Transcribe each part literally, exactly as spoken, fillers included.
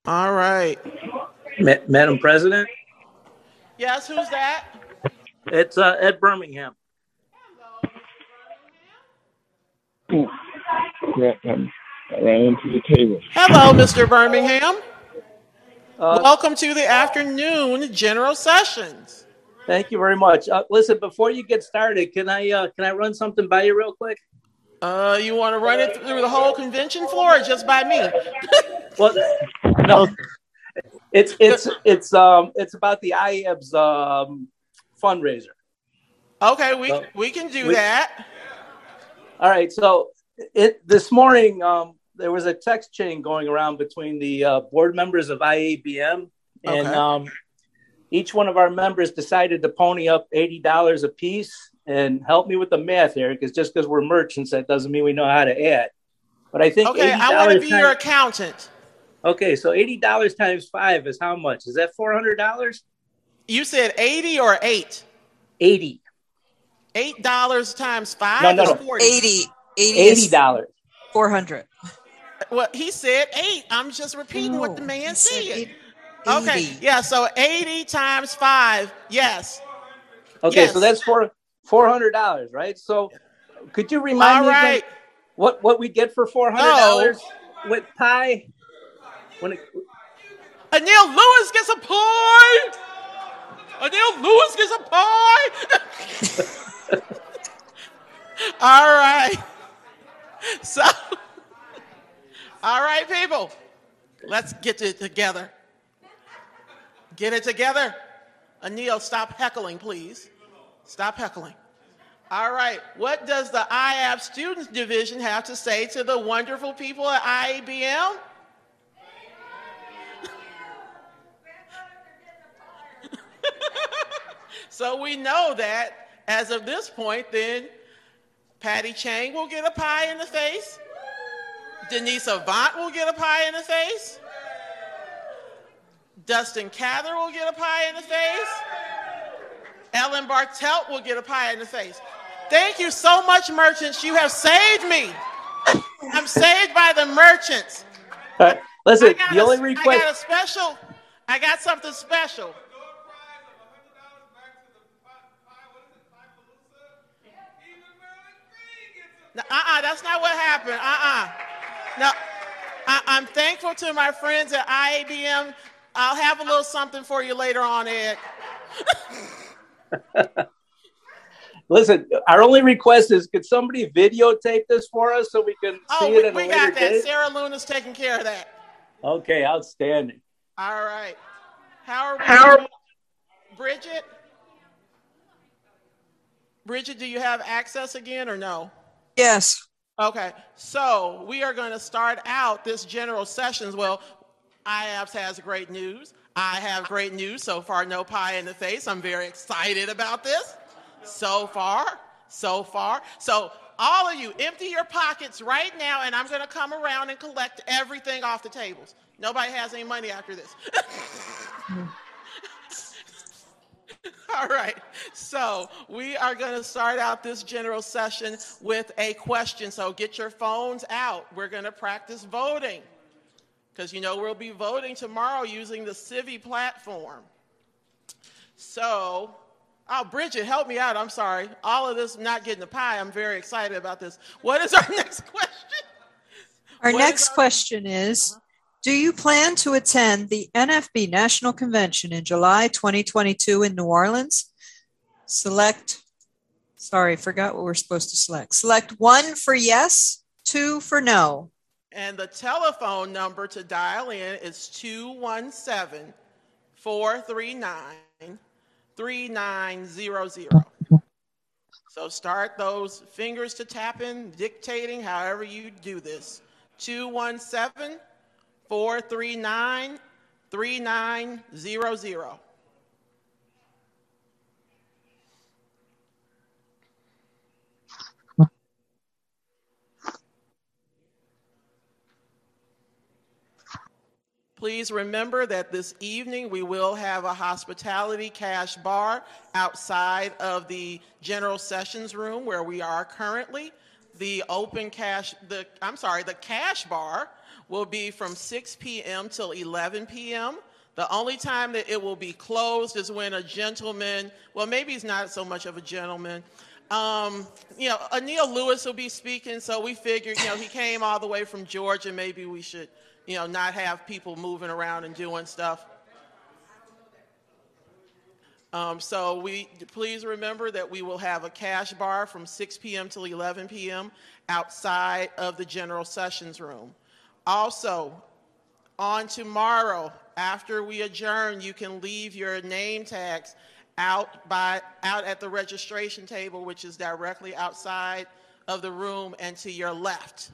All right. Ma- Madam President, Yes, who's that? it's uh, Ed Birmingham. Yeah, um, I ran into the table. Hello, Mister Birmingham. Uh, Welcome to the afternoon general sessions. thank you very much. Uh, listen, before you get started, can I uh, can I run something by you real quick? Uh, you want to run it through the whole convention floor or just by me? Well, no, it's it's it's um it's about the I A B S um fundraiser. Okay, we So, we can do we- that. All right. So it this morning um there was a text chain going around between the uh, board members of I A B M, and Okay. um, each one of our members decided to pony up eighty dollars a piece. And help me with the math here, because just because we're merchants, that doesn't mean we know how to add. But I think Okay, eighty I want to dollars be times, your accountant. okay, so eighty dollars times five is how much? Is that four hundred dollars? You said eighty or eight? eighty. Eight dollars times five No, no, is no. forty. eighty. eighty eighty is dollars. four hundred. Well, he said eight. I'm just repeating what the man he said said. eighty. Okay, yeah, so eighty times five, yes. Okay, Yes. so that's four four hundred dollars, right? So could you remind All me again right. what what we get for four hundred dollars with pie? When it, Anil Lewis gets a pie. Anil Lewis gets a pie. All right. So, all right, people, let's get it together. Get it together. Anil, stop heckling, please. Stop heckling. All right. What does the I A B Students Division have to say to the wonderful people at I A B M? So we know that as of this point, then Patty Chang will get a pie in the face. Denise Avant will get a pie in the face. Dustin Cather will get a pie in the face. Ellen Bartelt will get a pie in the face. Thank you so much, merchants. You have saved me. I'm saved by the merchants. all right, listen, I got the a- only I request. got a special. I got something special. No, uh-uh, that's not what happened. Uh-uh. No, I, I'm thankful to my friends at I A B M. I'll have a little something for you later on, Ed. Listen, our only request is could somebody videotape this for us so we can Oh, see we, it at a we later got that. date? Sarah Luna's taking care of that. Okay, outstanding. All right. How are we How are- doing? Bridget? Bridget, do you have access again or no? Yes. Okay, so we are going to start out this general sessions. Well, I A B S has great news. I have great news. So far, no pie in the face. I'm very excited about this. So far, so far. So all of you, empty your pockets right now, and I'm going to come around and collect everything off the tables. Nobody has any money after this. All right, so we are going to start out this general session with a question. So get your phones out. We're going to practice voting because, you know, we'll be voting tomorrow using the Civi platform. So, oh, Bridget, help me out. I'm sorry. All of this not getting the pie. I'm very excited about this. What is our next question? Our What next is our- question is, do you plan to attend the N F B National Convention in July twenty twenty-two in New Orleans? Select, sorry, forgot what we're supposed to select. Select one for yes, two for no. And the telephone number to dial in is two one seven, four three nine, three nine zero zero. So start those fingers to tapping, dictating, however you do this. two one seven, four three nine, three nine zero zero. Please remember that this evening we will have a hospitality cash bar outside of the general sessions room where we are currently. The open cash, the I'm sorry, the cash bar will be from six p.m. till eleven p.m. The only time that it will be closed is when a gentleman, well, maybe he's not so much of a gentleman. Um, you know, Anil Lewis will be speaking, so we figured, you know, he came all the way from Georgia. Maybe we should, you know, not have people moving around and doing stuff. Um, so we please remember that we will have a cash bar from six p.m. till eleven p.m. outside of the general sessions room. Also, on tomorrow, after we adjourn, you can leave your name tags out by out at the registration table, which is directly outside of the room and to your left.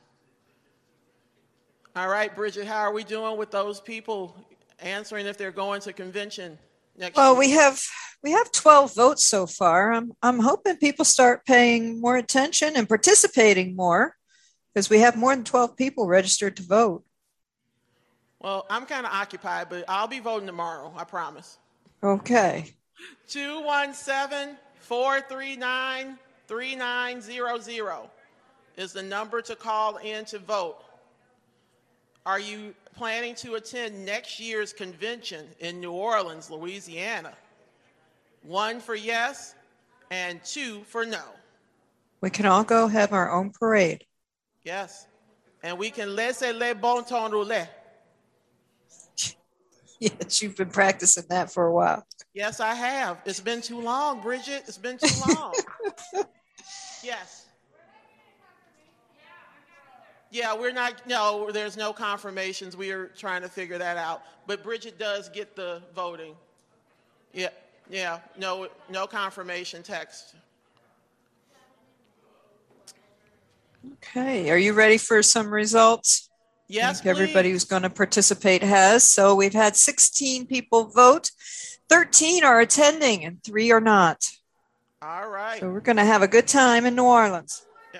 All right, Bridget, how are we doing with those people answering if they're going to convention next Well, year? we have we have twelve votes so far. I'm I'm hoping people start paying more attention and participating more, because we have more than twelve people registered to vote. Well, I'm kind of occupied, but I'll be voting tomorrow, I promise. Okay. two one seven, four three nine, three nine zero zero is the number to call in to vote. Are you planning to attend next year's convention in New Orleans, Louisiana? One for yes and two for no. We can all go have our own parade. Yes. And we can laisser les bon temps rouler. Yes, you've been practicing that for a while. Yes, I have. It's been too long, Bridget. It's been too long. Yes. Yeah, we're not, no, there's no confirmations. We are trying to figure that out. But Bridget does get the voting. Yeah, yeah, no, no confirmation text. Okay, are you ready for some results? Yes, I think everybody please. who's going to participate has. So we've had sixteen people vote, thirteen are attending, and three are not. All right. So we're going to have a good time in New Orleans. Yeah.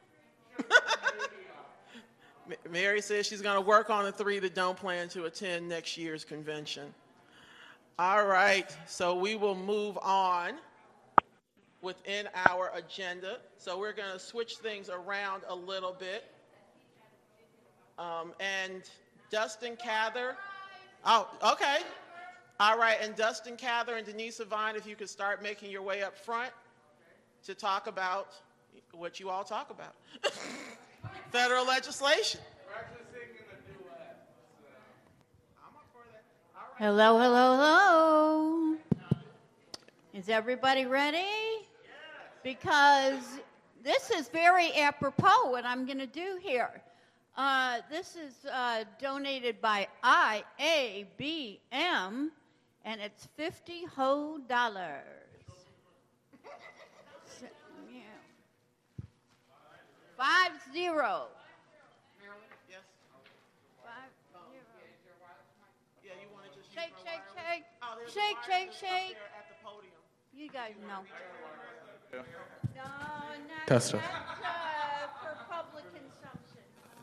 Mary says she's going to work on the three that don't plan to attend next year's convention. All right, so we will move on within our agenda. So we're going to switch things around a little bit. Um, and Dustin Cather. Oh, okay. All right, and Dustin Cather and Denise Savine, if you could start making your way up front to talk about what you all talk about. Federal legislation. Hello, hello, hello. Is everybody ready? Because this is very apropos what I'm going to do here. Uh, this is uh, donated by I A B M, and it's fifty whole dollars. So, yeah. Five zero. Yes. Five zero. Yeah, you want to just use Shake, her shake, wireless? shake. Oh, there's a Shake, wireless shake, up shake. there at the podium. You guys know. No, not Test it. not, uh, for public consumption.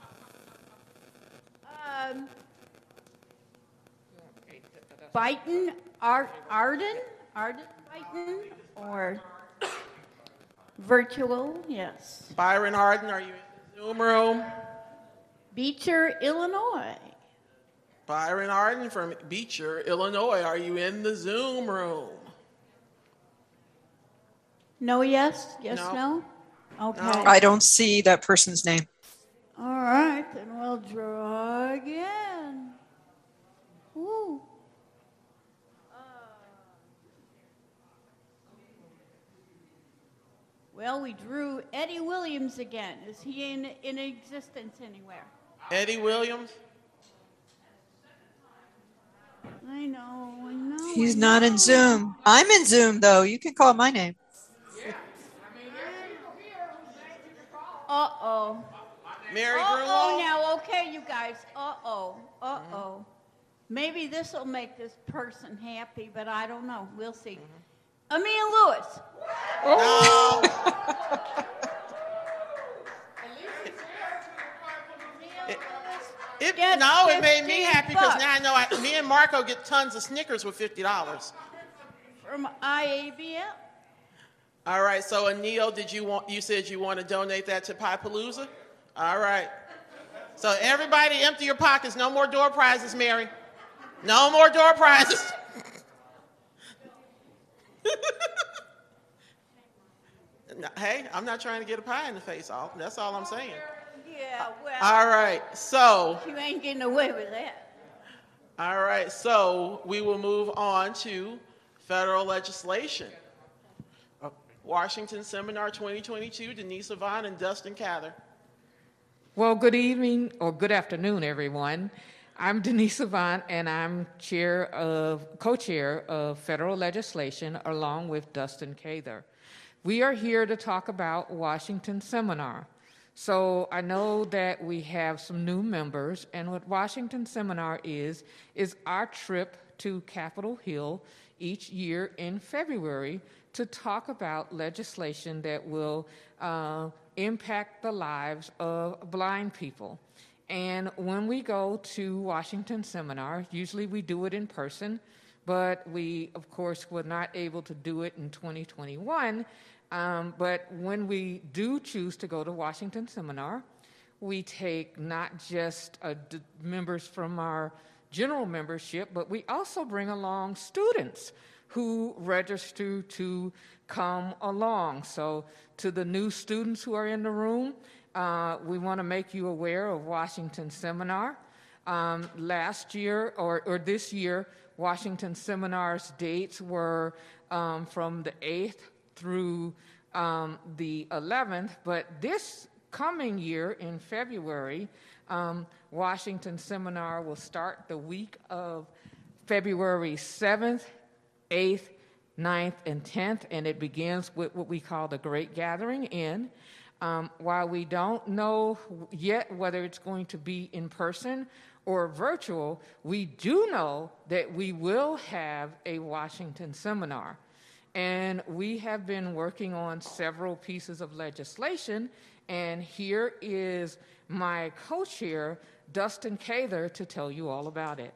Um, Byton, Ar- Arden, Arden Byton, or virtual? Yes. Byron Harden, are you in the Zoom room? Beecher, Illinois. Byron Harden from Beecher, Illinois, are you in the Zoom room? No, yes, yes, No. no. Okay. No. I don't see that person's name. All right, then we'll draw again. Ooh. Uh, well, we drew Eddie Williams again. Is he in, in existence anywhere? Eddie Williams? I know, I know. He's I not in know. Zoom. I'm in Zoom, though. You can call my name. Uh-oh. Mary Uh-oh Grunwald? now, okay, you guys. Uh-oh, uh-oh. Maybe this will make this person happy, but I don't know. We'll see. Amia Lewis. No. It, Get no, it made me fifty happy because bucks. now I know I, me and Marco get tons of Snickers with fifty dollars. From I A B M. All right, so Anil, did you want, you said you want to donate that to Pie Palooza? All right. So everybody empty your pockets. No more door prizes, Mary. No more door prizes. No, hey, I'm not trying to get a pie in the face off. That's all I'm saying. Yeah, well, All right, so, you ain't getting away with that. all right, so we will move on to federal legislation. Washington Seminar twenty twenty-two, Denise Yvonne and Dustin Cather. Well, good evening or good afternoon, everyone. I'm Denise Yvonne, and I'm chair of, co-chair of federal legislation along with Dustin Cather. We are here to talk about Washington Seminar. So I know that we have some new members, and what Washington Seminar is, is our trip to Capitol Hill each year in February to talk about legislation that will uh, impact the lives of blind people. And when we go to Washington Seminar, usually we do it in person, but we, of course, were not able to do it in twenty twenty-one. Um, but when we do choose to go to Washington Seminar, we take not just uh, d- members from our general membership, but we also bring along students who register to come along. So to the new students who are in the room, uh, we want to make you aware of Washington Seminar. Um, last year, or, or this year, Washington Seminar's dates were um, from the eighth through um, the eleventh, but this coming year in February, um, Washington Seminar will start the week of February seventh, eighth, ninth, and tenth, and it begins with what we call the Great Gathering Inn. Um, while we don't know yet whether it's going to be in person or virtual, we do know that we will have a Washington Seminar. And we have been working on several pieces of legislation, and here is my co-chair, Dustin Cather, to tell you all about it.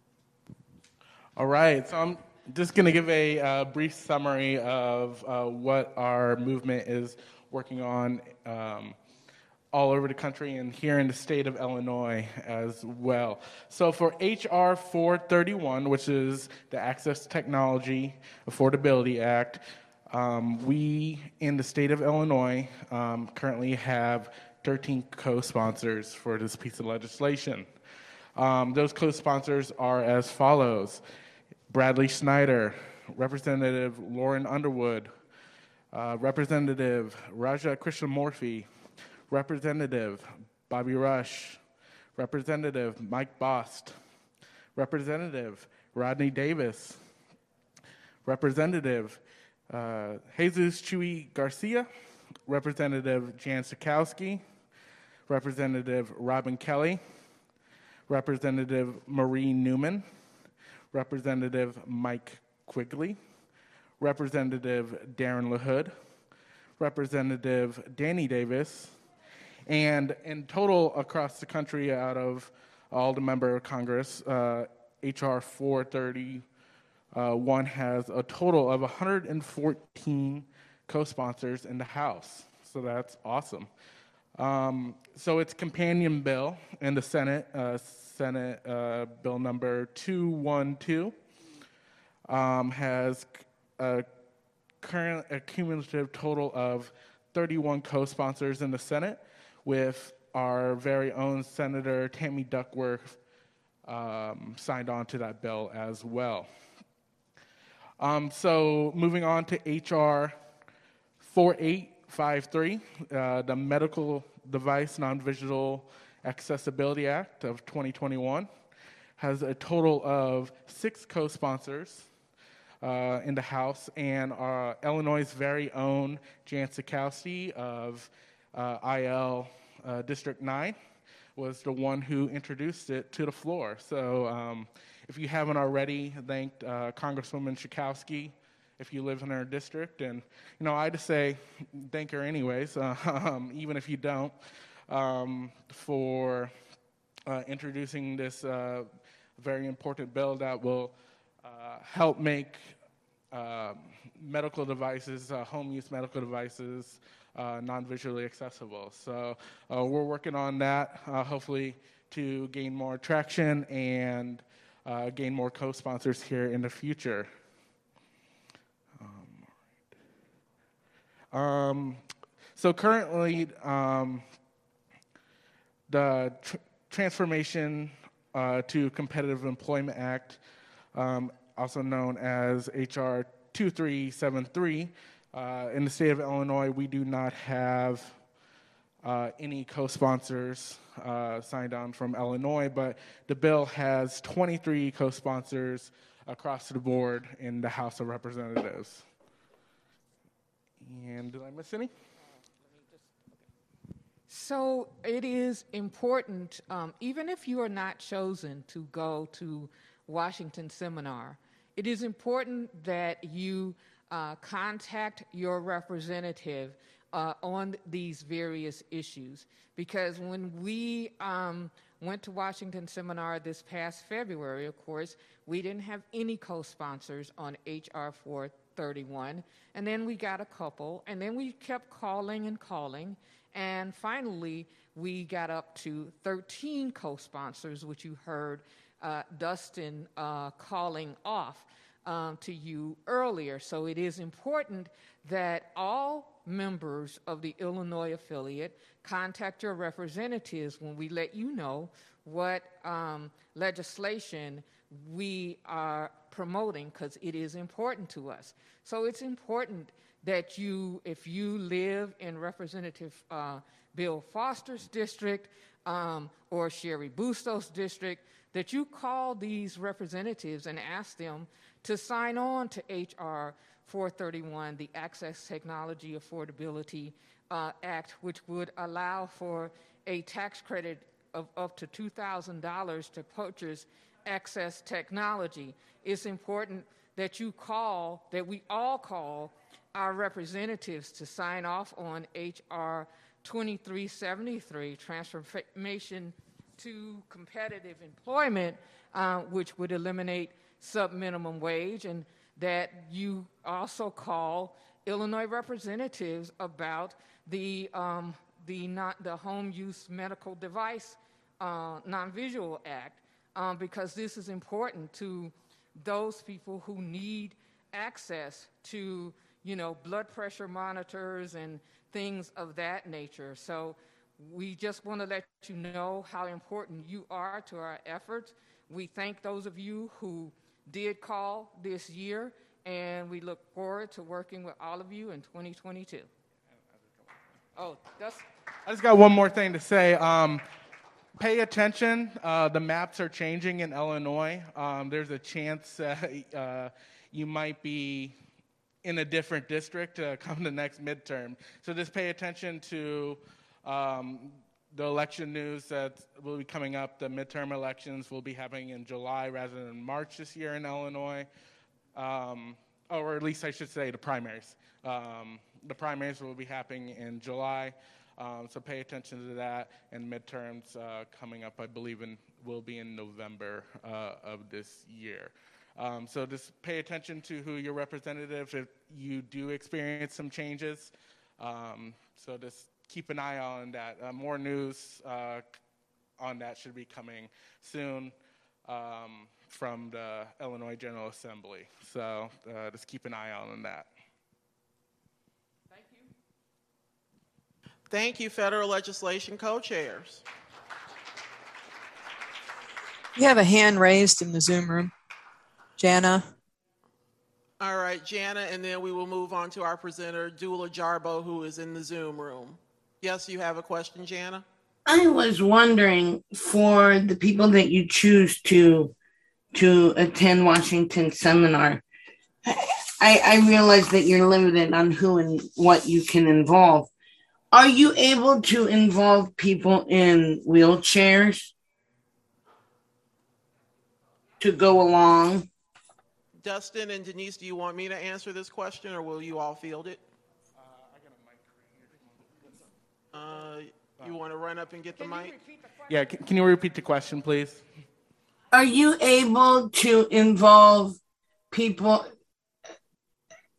All right, so I'm just going to give a uh, brief summary of uh, what our movement is working on um, all over the country and here in the state of Illinois as well. So for H R four thirty-one, which is the Access to Technology Affordability Act, um, we in the state of Illinois um, currently have thirteen co-sponsors for this piece of legislation. Um, those co-sponsors are as follows: Bradley Snyder, Representative Lauren Underwood, uh, Representative Raja Krishnamurthy, Representative Bobby Rush, Representative Mike Bost, Representative Rodney Davis, Representative uh, Jesus Chuy Garcia, Representative Jan Sikowski, Representative Robin Kelly, Representative Marie Newman, Representative Mike Quigley, Representative Darren LaHood, Representative Danny Davis, and in total across the country, out of all the member of Congress, uh, H R four thirty-one has a total of one hundred fourteen co-sponsors in the House. So that's awesome. Um, so its companion bill in the Senate, uh, Senate uh, bill number two twelve, um, has a current a cumulative total of thirty-one co-sponsors in the Senate, with our very own Senator Tammy Duckworth um, signed on to that bill as well. Um, so moving on to H R forty-eight fifty-three, uh, the Medical Device Non-Visual Accessibility Act of twenty twenty-one, has a total of six co-sponsors uh, in the House, and uh, Illinois' very own Jan Sikowski of uh, I L uh, District nine was the one who introduced it to the floor. So um, if you haven't already, thanked uh, Congresswoman Sikowski if you live in her district. And, you know, I just say thank her anyways, uh, um, even if you don't, um, for uh, introducing this uh, very important bill that will uh, help make uh, medical devices, uh, home use medical devices, uh, non-visually accessible. So uh, we're working on that, uh, hopefully to gain more traction and uh, gain more co-sponsors here in the future. Um, um, so currently, um, the tr Transformation uh, to Competitive Employment Act, um, also known as H R two three seven three, uh, in the state of Illinois, we do not have uh, any co-sponsors uh, signed on from Illinois, but the bill has twenty-three co-sponsors across the board in the House of Representatives. And did I miss any? So it is important, um, even if you are not chosen to go to Washington seminar, it is important that you uh, contact your representative uh, on these various issues. Because when we um, went to Washington seminar this past February, of course, we didn't have any co-sponsors on H R four thirty-one, and then we got a couple, and then we kept calling and calling, and finally we got up to thirteen co-sponsors, which you heard uh, Dustin uh, calling off um, to you earlier. So it is important that all members of the Illinois affiliate contact your representatives when we let you know what um, legislation we are promoting, because it is important to us. So it's important that you, if you live in Representative uh, Bill Foster's district um, or Sherry Bustos' district, that you call these representatives and ask them to sign on to H R four thirty-one, the Access Technology Affordability uh, Act, which would allow for a tax credit of up to two thousand dollars to purchase access technology. It's important that you call, that we all call our representatives to sign off on H R twenty-three seventy-three, Transformation to Competitive Employment, uh, which would eliminate sub-minimum wage, and that you also call Illinois representatives about the um, the not the Home Use Medical Device uh, Non-Visual Act, um, because this is important to those people who need access to, you know, blood pressure monitors and things of that nature. So we just want to let you know how important you are to our efforts. We thank those of you who did call this year, and we look forward to working with all of you in twenty twenty-two. Oh, that's... I just got one more thing to say. Um, pay attention. Uh, the maps are changing in Illinois. Um, there's a chance uh, uh, you might be in a different district uh, come the next midterm. So just pay attention to um, the election news that will be coming up. The midterm elections will be happening in July rather than March this year in Illinois. Um, or at least I should say the primaries. Um, the primaries will be happening in July. Um, so pay attention to that, and midterms uh, coming up, I believe, in, will be in November uh, of this year. Um, so just pay attention to who your representative, if you do experience some changes. Um, so just keep an eye on that. Uh, more news uh, on that should be coming soon um, from the Illinois General Assembly. So uh, just keep an eye on that. Thank you, federal legislation co-chairs. You have a hand raised in the Zoom room. Jana. All right, Jana, and then we will move on to our presenter, Dula Jarbo, who is in the Zoom room. Yes, you have a question, Jana? I was wondering, for the people that you choose to to attend Washington seminar, I, I realize that you're limited on who and what you can involve. Are you able to involve people in wheelchairs to go along? Dustin and Denise, do you want me to answer this question, or will you all field it? Uh, you want to run up and get the mic? Yeah, can, can you repeat the question, please? Are you able to involve people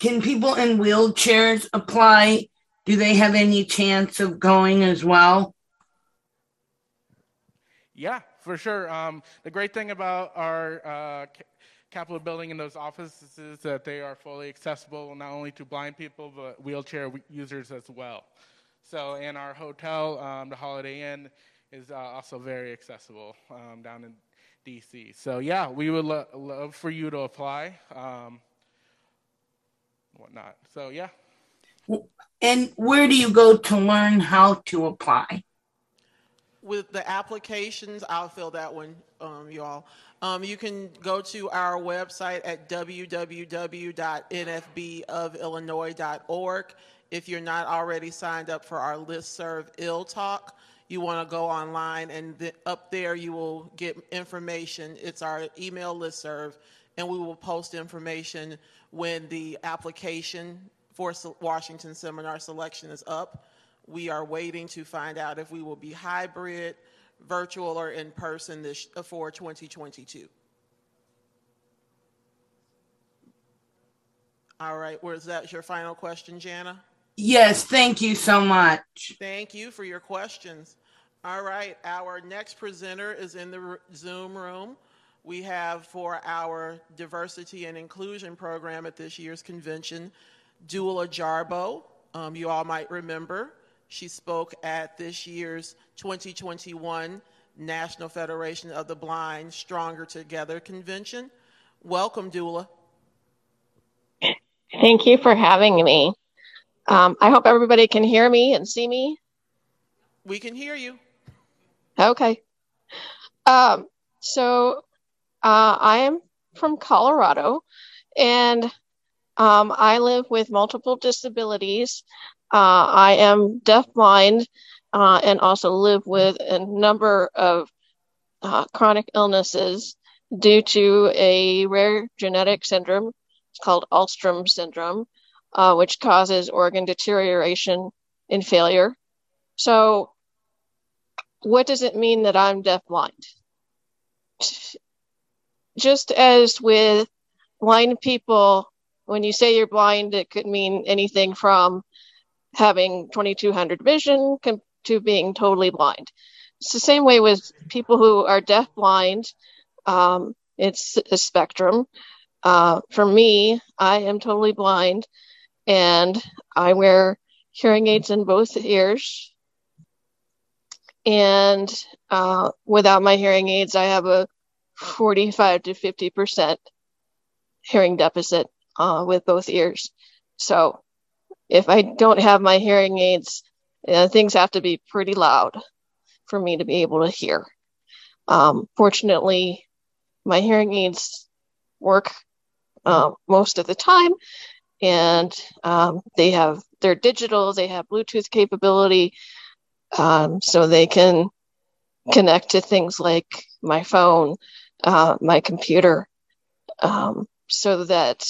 can people in wheelchairs apply? Do they have any chance of going as well? Yeah, for sure. Um, the great thing about our uh, Capitol building and those offices is that they are fully accessible not only to blind people, but wheelchair users as well. So, and our hotel, um, the Holiday Inn, is uh, also very accessible um, down in D C. So yeah, we would lo- love for you to apply, um, whatnot. So yeah. And where do you go to learn how to apply? With the applications, I'll fill that one, um, y'all. Um, you can go to our website at w w w dot n f b of illinois dot org. If you're not already signed up for our listserv Ill Talk, you want to go online, and th- up there you will get information. It's our email listserv, and we will post information when the application for Washington Seminar Selection is up. We are waiting to find out if we will be hybrid, virtual, or in person this for twenty twenty-two. All right, was that your final question, Jana? Yes, thank you so much. Thank you for your questions. All right, our next presenter is in the Zoom room. We have for our diversity and inclusion program at this year's convention, Dula Jarbo. Um, you all might remember. She spoke at this year's twenty twenty-one National Federation of the Blind Stronger Together convention. Welcome, Dula. Thank you for having me. Um, I hope everybody can hear me and see me. We can hear you. Okay. Um, so uh, I am from Colorado, and um, I live with multiple disabilities. Uh, I am deafblind uh, and also live with a number of uh, chronic illnesses due to a rare genetic syndrome. It's called Alström syndrome, uh, which causes organ deterioration and failure. So what does it mean that I'm deafblind? Just as with blind people, when you say you're blind, it could mean anything from having twenty-two hundred vision to being totally blind. It's the same way with people who are deafblind. Um, it's a spectrum. Uh, for me, I am totally blind, and I wear hearing aids in both ears. And uh, without my hearing aids, I have a forty-five to fifty percent hearing deficit uh, with both ears. So if I don't have my hearing aids, uh, things have to be pretty loud for me to be able to hear. Um, fortunately, my hearing aids work uh, most of the time, and um, they have, they're digital, they have Bluetooth capability, um, so they can connect to things like my phone, uh, my computer, um, so that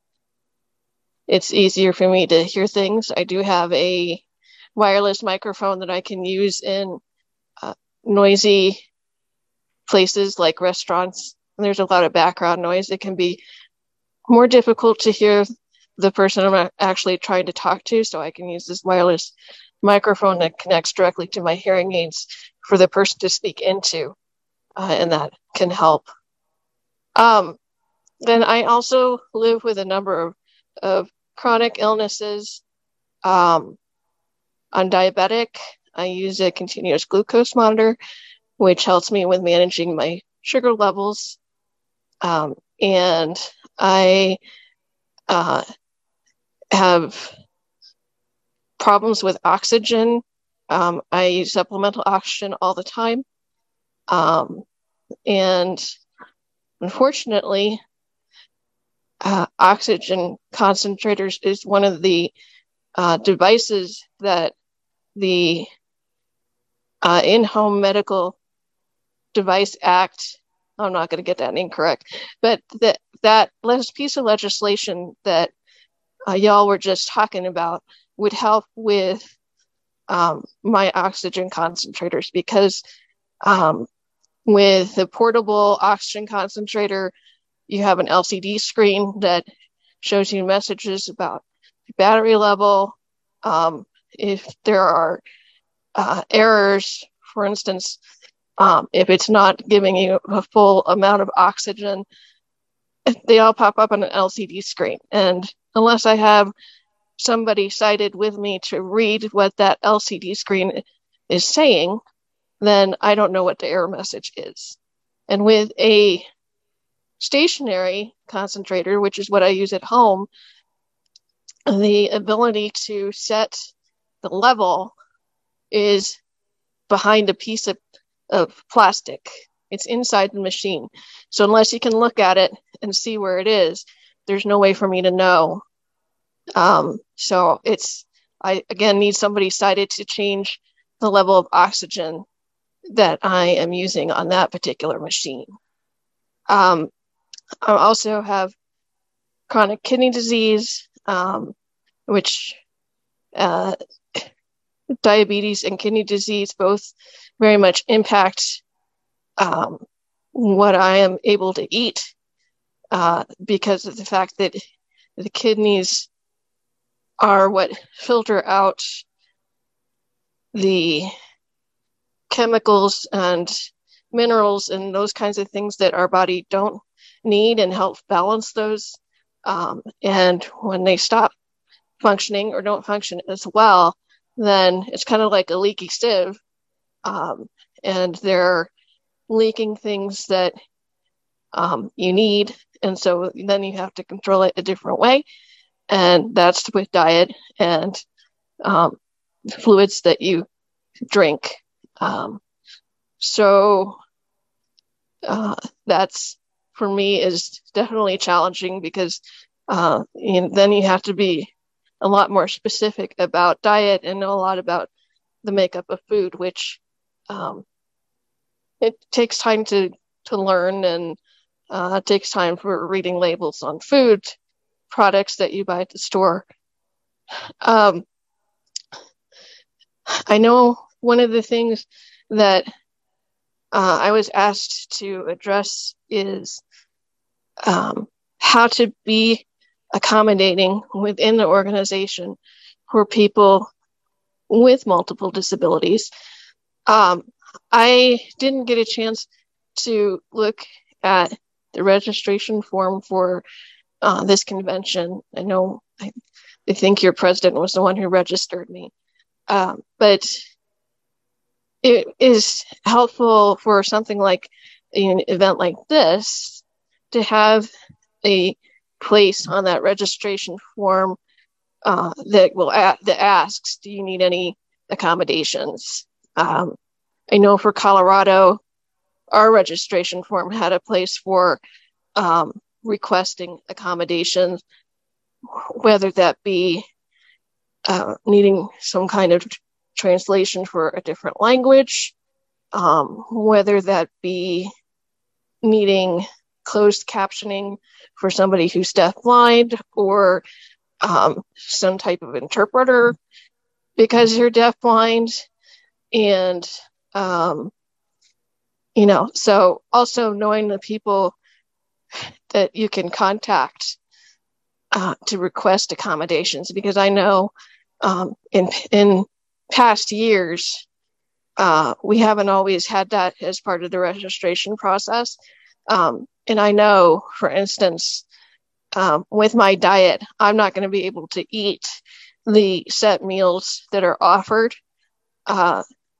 it's easier for me to hear things. I do have a wireless microphone that I can use in uh, noisy places like restaurants. There's a lot of background noise. It can be more difficult to hear the person I'm actually trying to talk to, so I can use this wireless microphone that connects directly to my hearing aids for the person to speak into, uh, and that can help. Um, then I also live with a number of, of chronic illnesses. Um, I'm diabetic. I use a continuous glucose monitor, which helps me with managing my sugar levels. Um, and I uh, have problems with oxygen. Um, I use supplemental oxygen all the time. Um, and unfortunately, uh, oxygen concentrators is one of the uh, devices that the uh, In-Home Medical Device Act, I'm not going to get that incorrect, but that, that piece of legislation that uh, y'all were just talking about would help with um, my oxygen concentrators, because um, with a portable oxygen concentrator, you have an L C D screen that shows you messages about battery level. Um, if there are uh, errors, for instance, um, if it's not giving you a full amount of oxygen, they all pop up on an L C D screen. And unless I have somebody cited with me to read what that L C D screen is saying, then I don't know what the error message is. And with a stationary concentrator, which is what I use at home, the ability to set the level is behind a piece of, of plastic. It's inside the machine. So unless you can look at it and see where it is, there's no way for me to know. Um, so it's, I again need somebody cited to change the level of oxygen that I am using on that particular machine. Um, I also have chronic kidney disease, um, which uh, diabetes and kidney disease both very much impact um, what I am able to eat uh, because of the fact that the kidneys are what filter out the chemicals and minerals and those kinds of things that our body don't need and help balance those. Um, and when they stop functioning or don't function as well, then it's kind of like a leaky sieve. Um, and they're leaking things that um, you need. And so then you have to control it a different way. And that's with diet and um, fluids that you drink. Um, so uh, that's, for me, is definitely challenging because uh, you know, then you have to be a lot more specific about diet and know a lot about the makeup of food, which um, it takes time to, to learn, and uh, it takes time for reading labels on food products that you buy at the store. Um, I know one of the things that uh, I was asked to address is um, how to be accommodating within the organization for people with multiple disabilities. Um, I didn't get a chance to look at the registration form for uh, this convention. I know, I, I think your president was the one who registered me. Um, but it is helpful for something like an event like this to have a place on that registration form uh, that will a- that asks, do you need any accommodations? Um, I know for Colorado, our registration form had a place for um, requesting accommodations, whether that be uh, needing some kind of translation for a different language, um, whether that be needing closed captioning for somebody who's deafblind, or um, some type of interpreter because you're deafblind. And, um, you know, so also knowing the people that you can contact uh, to request accommodations, because I know um, in in past years, uh, we haven't always had that as part of the registration process. Um, and I know, for instance, um, with my diet, I'm not going to be able to eat the set meals that are offered uh,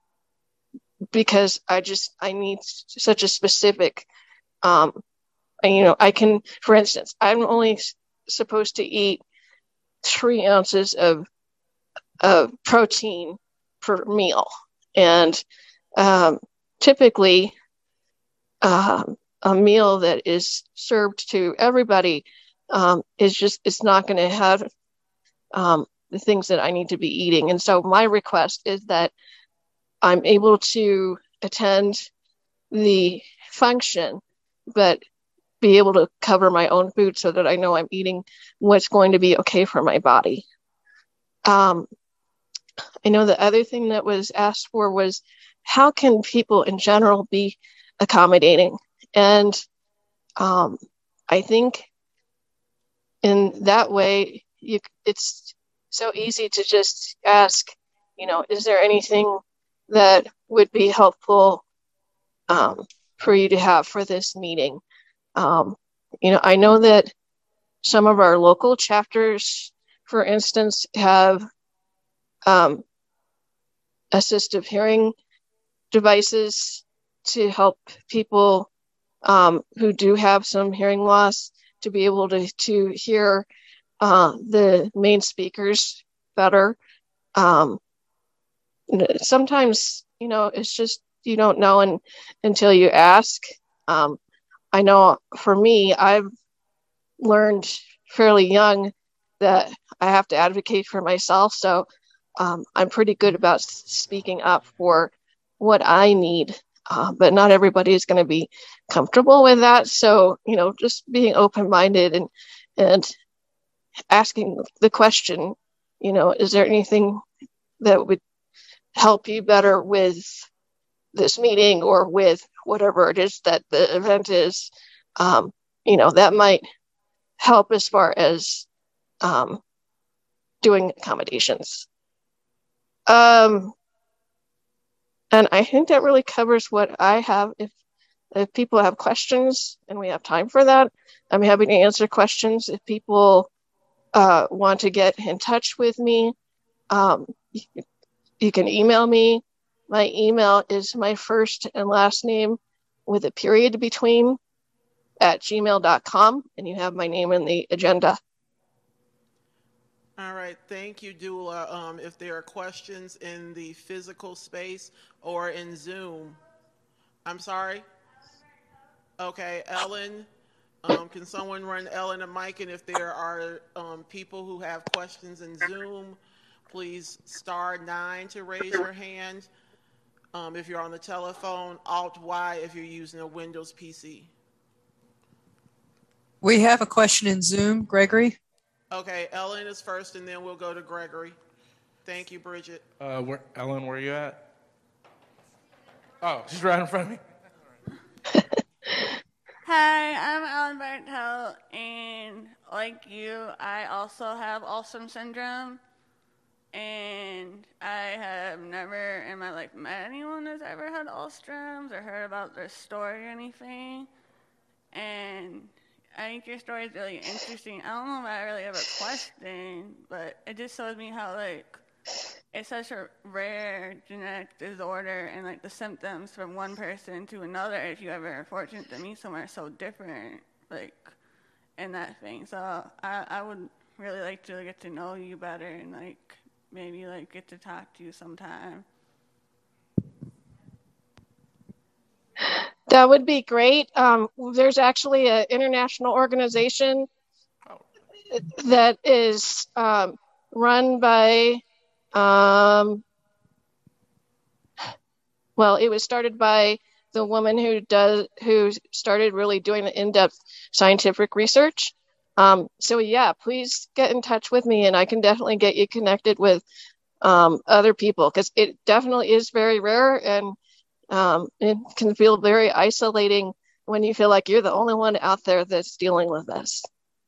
because I just, I need such a specific, um, and, you know, I can, for instance, I'm only supposed to eat three ounces of of protein per meal. And um, typically um, a meal that is served to everybody um, is just, it's not going to have um, the things that I need to be eating. And so my request is that I'm able to attend the function, but be able to cover my own food so that I know I'm eating what's going to be okay for my body. Um, I know the other thing that was asked for was how can people in general be accommodating? And um, I think in that way, you it's so easy to just ask, you know, is there anything that would be helpful um, for you to have for this meeting? Um, you know, I know that some of our local chapters, for instance, have um, assistive hearing devices to help people um, who do have some hearing loss to be able to, to hear uh, the main speakers better. Um, sometimes, you know, it's just you don't know and, until you ask. Um, I know for me, I've learned fairly young that I have to advocate for myself. So um, I'm pretty good about speaking up for what I need. Uh, but not everybody is going to be comfortable with that. So, you know, just being open-minded and and asking the question, you know, is there anything that would help you better with this meeting or with whatever it is that the event is? Um, you know, that might help as far as um, doing accommodations. Um, and I think that really covers what I have. If if people have questions and we have time for that, I'm happy to answer questions. If people uh, want to get in touch with me, um, you, you can email me. My email is my first and last name with a period between at gmail dot com, and you have my name in the agenda. All right, thank you, Dula. Um, if there are questions in the physical space or in Zoom, I'm sorry. Okay, Ellen, um, can someone run Ellen a mic? And if there are um, people who have questions in Zoom, please star nine to raise your hand. Um, if you're on the telephone, Alt Y if you're using a Windows P C. We have a question in Zoom, Gregory. Okay, Ellen is first, and then we'll go to Gregory. Thank you, Bridget. Uh, where, Ellen, where are you at? Oh, she's right in front of me. Hi, I'm Ellen Bartel, and like you, I also have Alstom syndrome, and I have never in my life met anyone who's ever had Alström's or heard about their story or anything, and I think your story is really interesting. I don't know if I really have a question, but it just shows me how, like, it's such a rare genetic disorder, and, like, the symptoms from one person to another, if you ever are fortunate to meet someone, are so different, like, in that thing. So I, I would really like to get to know you better and, like, maybe, like, get to talk to you sometime. That would be great. Um, there's actually an international organization that is um, run by, um, well, it was started by the woman who does who started really doing the in-depth scientific research. Um, so yeah, please get in touch with me, and I can definitely get you connected with um, other people, because it definitely is very rare, and Um, it can feel very isolating when you feel like you're the only one out there that's dealing with this.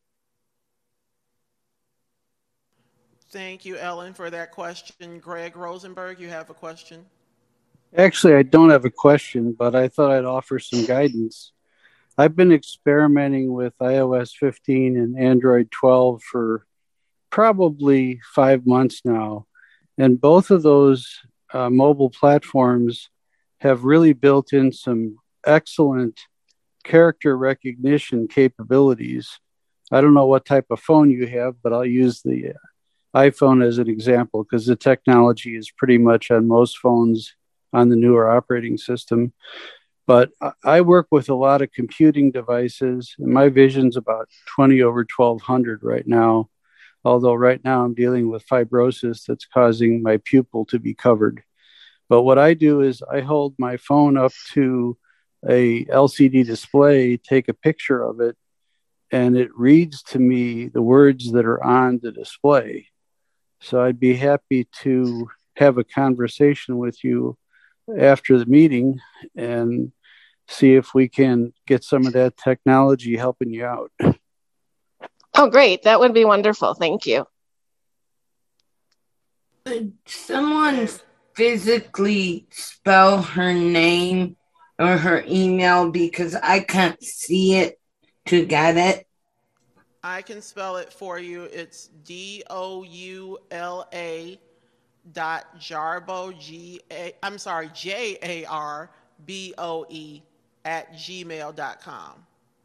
Thank you, Ellen, for that question. Greg Rosenberg, you have a question? Actually, I don't have a question, but I thought I'd offer some guidance. I've been experimenting with i O S fifteen and Android twelve for probably five months now, and both of those uh, mobile platforms have really built in some excellent character recognition capabilities. I don't know what type of phone you have, but I'll use the iPhone as an example because the technology is pretty much on most phones on the newer operating system. But I work with a lot of computing devices, and my vision's about twenty over twelve hundred right now, although right now I'm dealing with fibrosis that's causing my pupil to be covered. But what I do is I hold my phone up to a L C D display, take a picture of it, and it reads to me the words that are on the display. So I'd be happy to have a conversation with you after the meeting and see if we can get some of that technology helping you out. Oh, great. That would be wonderful. Thank you. Could someone physically spell her name or her email because I can't see it to get it? I can spell it for you. It's D O U L A dot Jarbo, G A, I'm sorry, J A R B O E at gmail dot com.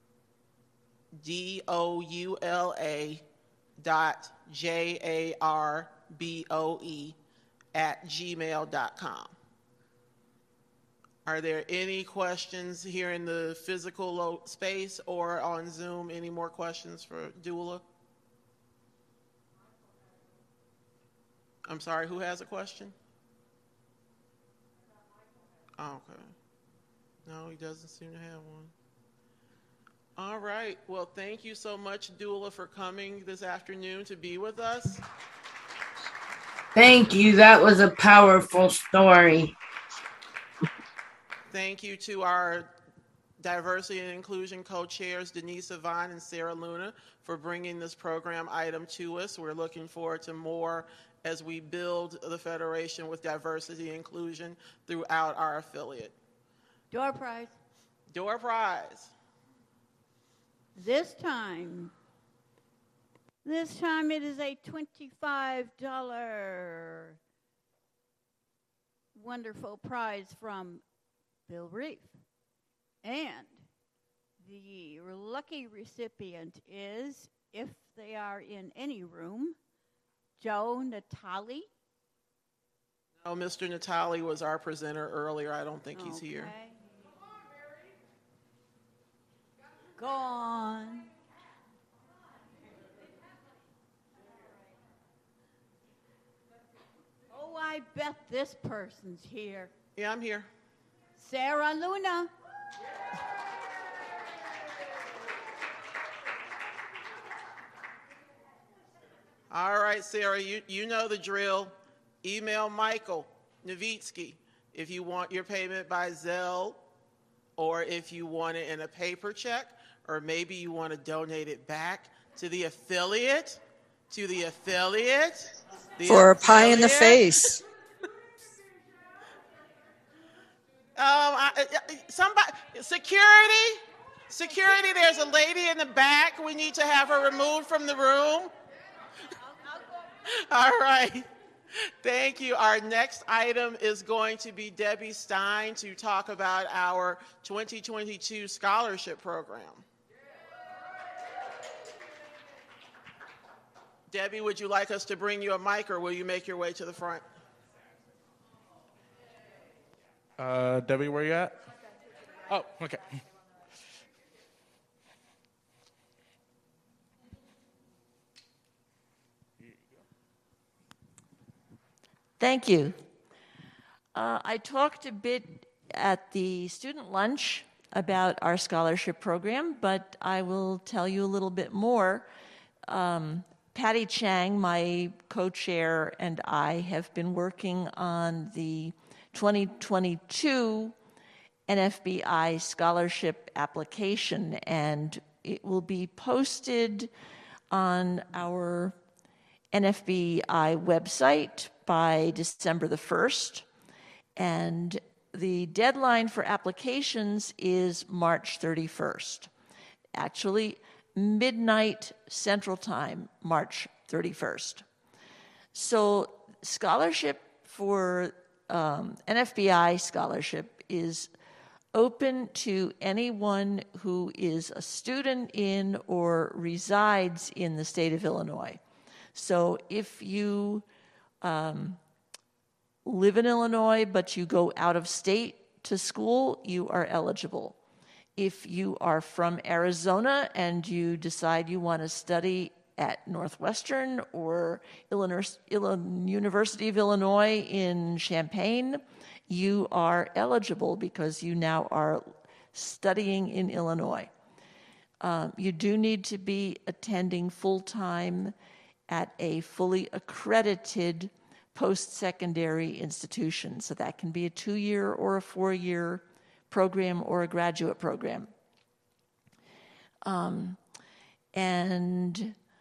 D O U L A dot J A R B O E at gmail dot com. Are there any questions here in the physical lo- space or on Zoom? Any more questions for Dula? I'm sorry, who has a question? Oh, okay. No, he doesn't seem to have one. All right. Well, thank you so much, Dula, for coming this afternoon to be with us. Thank you. That was a powerful story. Thank you to our Diversity and Inclusion co-chairs, Denise Yvonne and Sarah Luna, for bringing this program item to us. We're looking forward to more as we build the Federation with diversity and inclusion throughout our affiliate. Door prize. Door prize. This time, this time it is a twenty-five dollars wonderful prize from Bill Reef. And the lucky recipient is, if they are in any room, Joe Natali. No, Mister Natali was our presenter earlier. I don't think he's Okay. here. Go on. Oh, I bet this person's here. Yeah, I'm here. Sarah Luna. All right, Sarah, you, you know the drill. Email Michael Novitsky if you want your payment by Zelle, or if you want it in a paper check, or maybe you want to donate it back to the affiliate, to the affiliate. The For a pie in the affiliate. face. Um, I, I- somebody, security, security. There's a lady in the back. We need to have her removed from the room. All right. Thank you. Our next item is going to be Debbie Stein to talk about our twenty twenty-two scholarship program. Debbie, would you like us to bring you a mic, or will you make your way to the front? Uh, Debbie, where you at? Oh, okay. Thank you. Uh, I talked a bit at the student lunch about our scholarship program, but I will tell you a little bit more. Um, Patty Chang, my co-chair, and I have been working on the twenty twenty-two N F B I scholarship application, and it will be posted on our N F B I website by December the first, and the deadline for applications is March thirty-first. Actually, midnight Central Time, March thirty-first. So scholarship for um, N F B I scholarship is open to anyone who is a student in or resides in the state of Illinois. So if you um, live in Illinois but you go out of state to school, you are eligible. If you are from Arizona and you decide you want to study at Northwestern or Illinois, Illinois, University of Illinois in Champaign, you are eligible because you now are studying in Illinois. Um, you do need to be attending full-time at a fully accredited post-secondary institution. So that can be a two-year or a four-year program or a graduate program. Um, and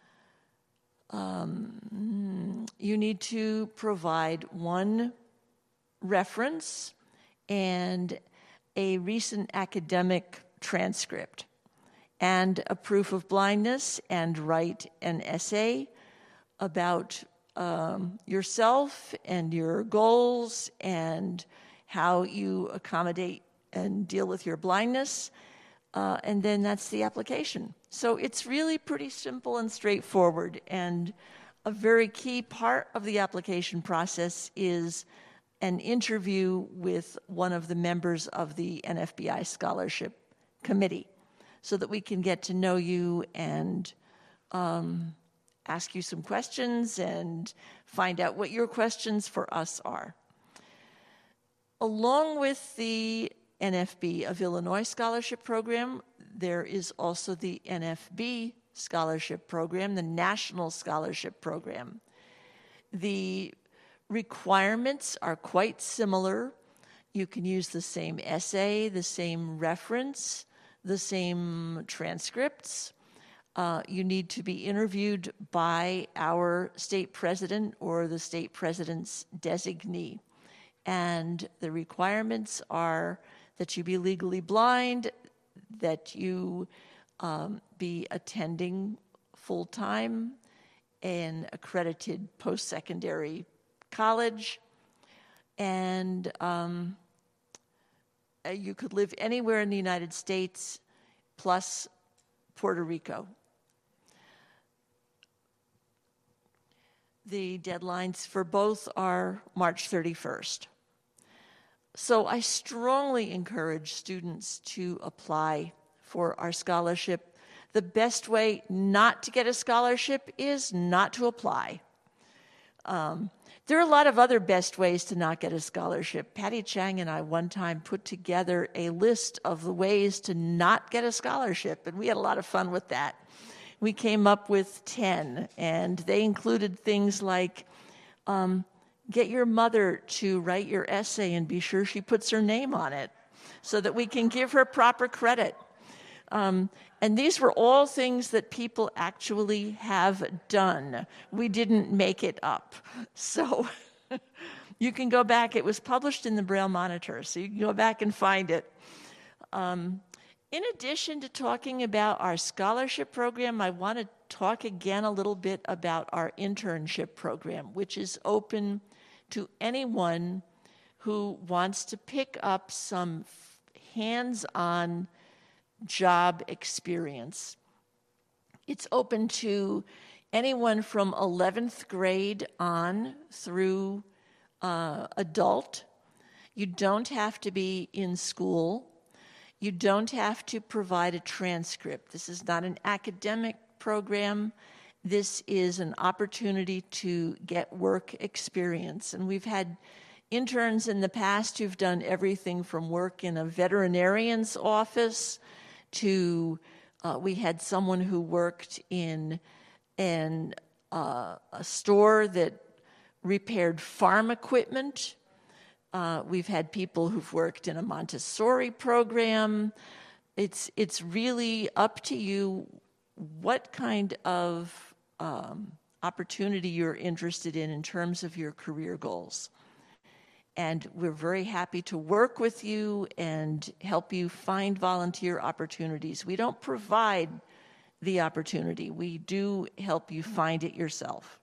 Um, you need to provide one reference and a recent academic transcript and a proof of blindness, and write an essay about um, yourself and your goals and how you accommodate and deal with your blindness. Uh, and then that's the application. So it's really pretty simple and straightforward. And a very key part of the application process is an interview with one of the members of the N F B I Scholarship Committee so that we can get to know you and um, ask you some questions and find out what your questions for us are. Along with the N F B of Illinois Scholarship Program, there is also the N F B Scholarship Program, the National Scholarship Program. The requirements are quite similar. You can use the same essay, the same reference, the same transcripts. Uh, you need to be interviewed by our state president or the state president's designee. And the requirements are that you be legally blind, that you um, be attending full-time an accredited post-secondary college, and um, you could live anywhere in the United States plus Puerto Rico. The deadlines for both are March thirty-first. So I strongly encourage students to apply for our scholarship. The best way not to get a scholarship is not to apply. Um, there are a lot of other best ways to not get a scholarship. Patty Chang and I one time put together a list of the ways to not get a scholarship, and we had a lot of fun with that. We came up with ten, and they included things like um, get your mother to write your essay and be sure she puts her name on it so that we can give her proper credit. Um, and these were all things that people actually have done. We didn't make it up. So you can go back. It was published in the Braille Monitor, so you can go back and find it. Um, in addition to talking about our scholarship program, I want to talk again a little bit about our internship program, which is open to anyone who wants to pick up some hands-on job experience. It's open to anyone from eleventh grade on through uh, adult. You don't have to be in school. You don't have to provide a transcript. This is not an academic program. This is an opportunity to get work experience. And we've had interns in the past who've done everything from work in a veterinarian's office to, uh, we had someone who worked in an, uh, a store that repaired farm equipment. Uh, we've had people who've worked in a Montessori program. It's, it's really up to you what kind of um, opportunity you're interested in in terms of your career goals. And we're very happy to work with you and help you find volunteer opportunities. We don't provide the opportunity. We do help you find it yourself.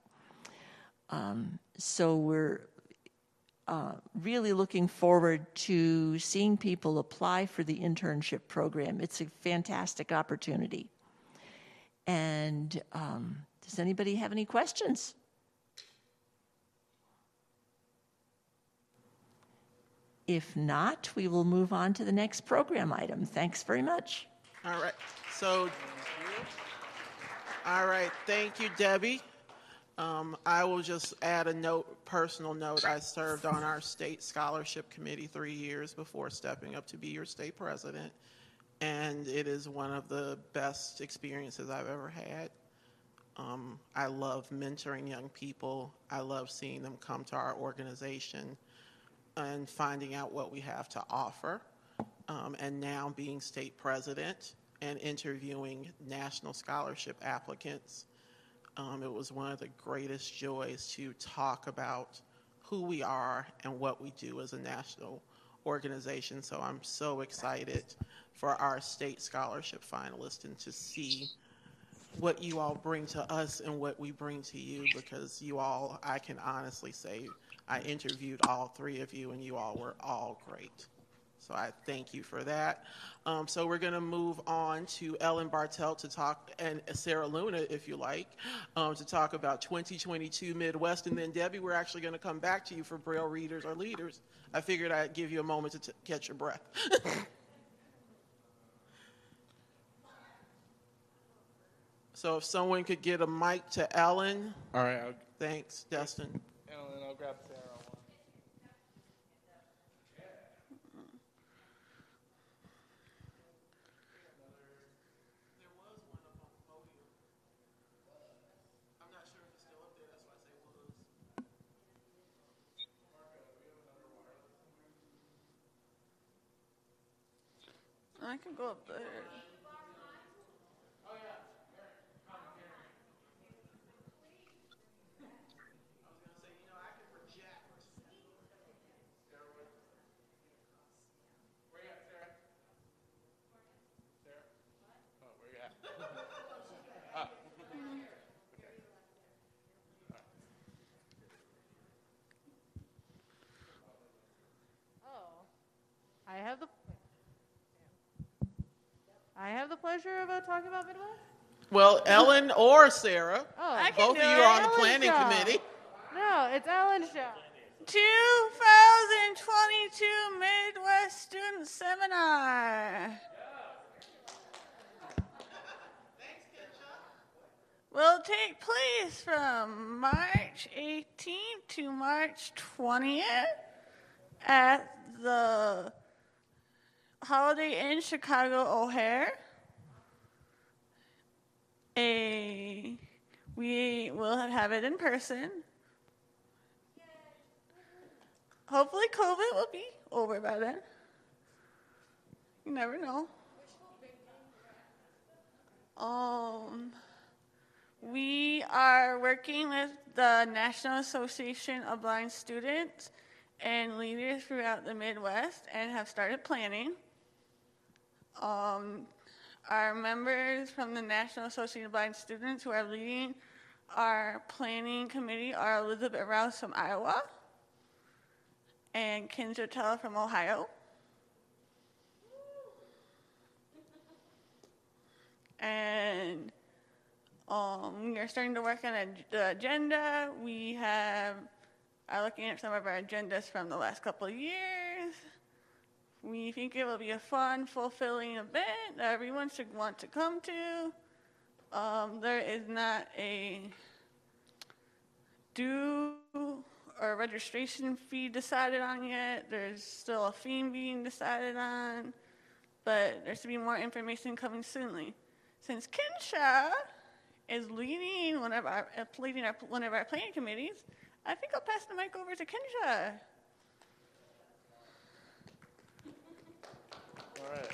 Um, so we're uh, really looking forward to seeing people apply for the internship program. It's a fantastic opportunity. And um, does anybody have any questions? If not, we will move on to the next program item. Thanks very much. All right. So, all right. Thank you, Debbie. Um, I will just add a note, personal note. I served on our state scholarship committee three years before stepping up to be your state president. And it is one of the best experiences I've ever had. Um, I love mentoring young people. I love seeing them come to our organization and finding out what we have to offer. Um, and now being state president and interviewing national scholarship applicants, Um, it was one of the greatest joys to talk about who we are and what we do as a national organization. So I'm so excited for our state scholarship finalists and to see what you all bring to us and what we bring to you, because you all, I can honestly say, I interviewed all three of you and you all were all great. So I thank you for that. Um, so we're going to move on to Ellen Bartelt to talk, and Sarah Luna, if you like, um, to talk about twenty twenty-two Midwest. And then Debbie, we're actually going to come back to you for Braille readers or leaders. I figured I'd give you a moment to t- catch your breath. So if someone could get a mic to Ellen. All right. I'll, Thanks, Dustin. Ellen, I'll grab Sarah. I can go up there. I have the I have the pleasure of uh, talking about Midwest. Well, Ellen or Sarah, Oh, I can both of do you it. are on the Ellen's planning show. committee. No, it's Ellen's show. two thousand twenty-two Midwest Student Seminar will take place from March eighteenth to March twentieth at the Holiday Inn Chicago O'Hare. A, we will have it in person. Hopefully COVID will be over by then. You never know. Um, we are working with the National Association of Blind Students and leaders throughout the Midwest and have started planning. Um, our members from the National Association of Blind Students who are leading our planning committee are Elizabeth Rouse from Iowa and Ken Jotella from Ohio. And um, we are starting to work on a, the agenda. We have are looking at some of our agendas from the last couple of years. We think it will be a fun, fulfilling event that everyone should want to come to. Um, there is not a due or registration fee decided on yet. There's still a theme being decided on, but there should be more information coming soonly. Since Kensha is leading one of our uh, leading our, one of our planning committees, I think I'll pass the mic over to Kensha. All right.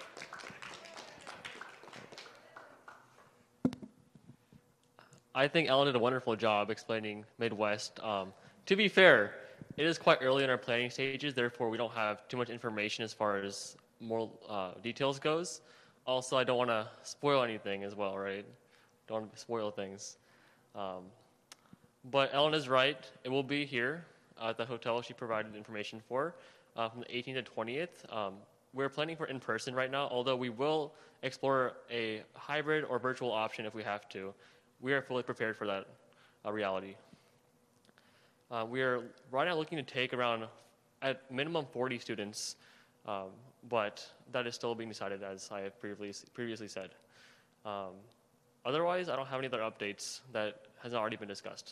I think Ellen did a wonderful job explaining Midwest. Um, to be fair, it is quite early in our planning stages, therefore we don't have too much information as far as more uh, details goes. Also, I don't want to spoil anything as well, right? Don't want to spoil things. Um, but Ellen is right. It will be here at the hotel she provided information for uh, from the eighteenth to twentieth. Um, we're planning for in-person right now, although we will explore a hybrid or virtual option if we have to. We are fully prepared for that uh, reality. Uh, we are right now looking to take around, at minimum, forty students, um, but that is still being decided, as I have previously, previously said. Um, otherwise, I don't have any other updates that has already been discussed.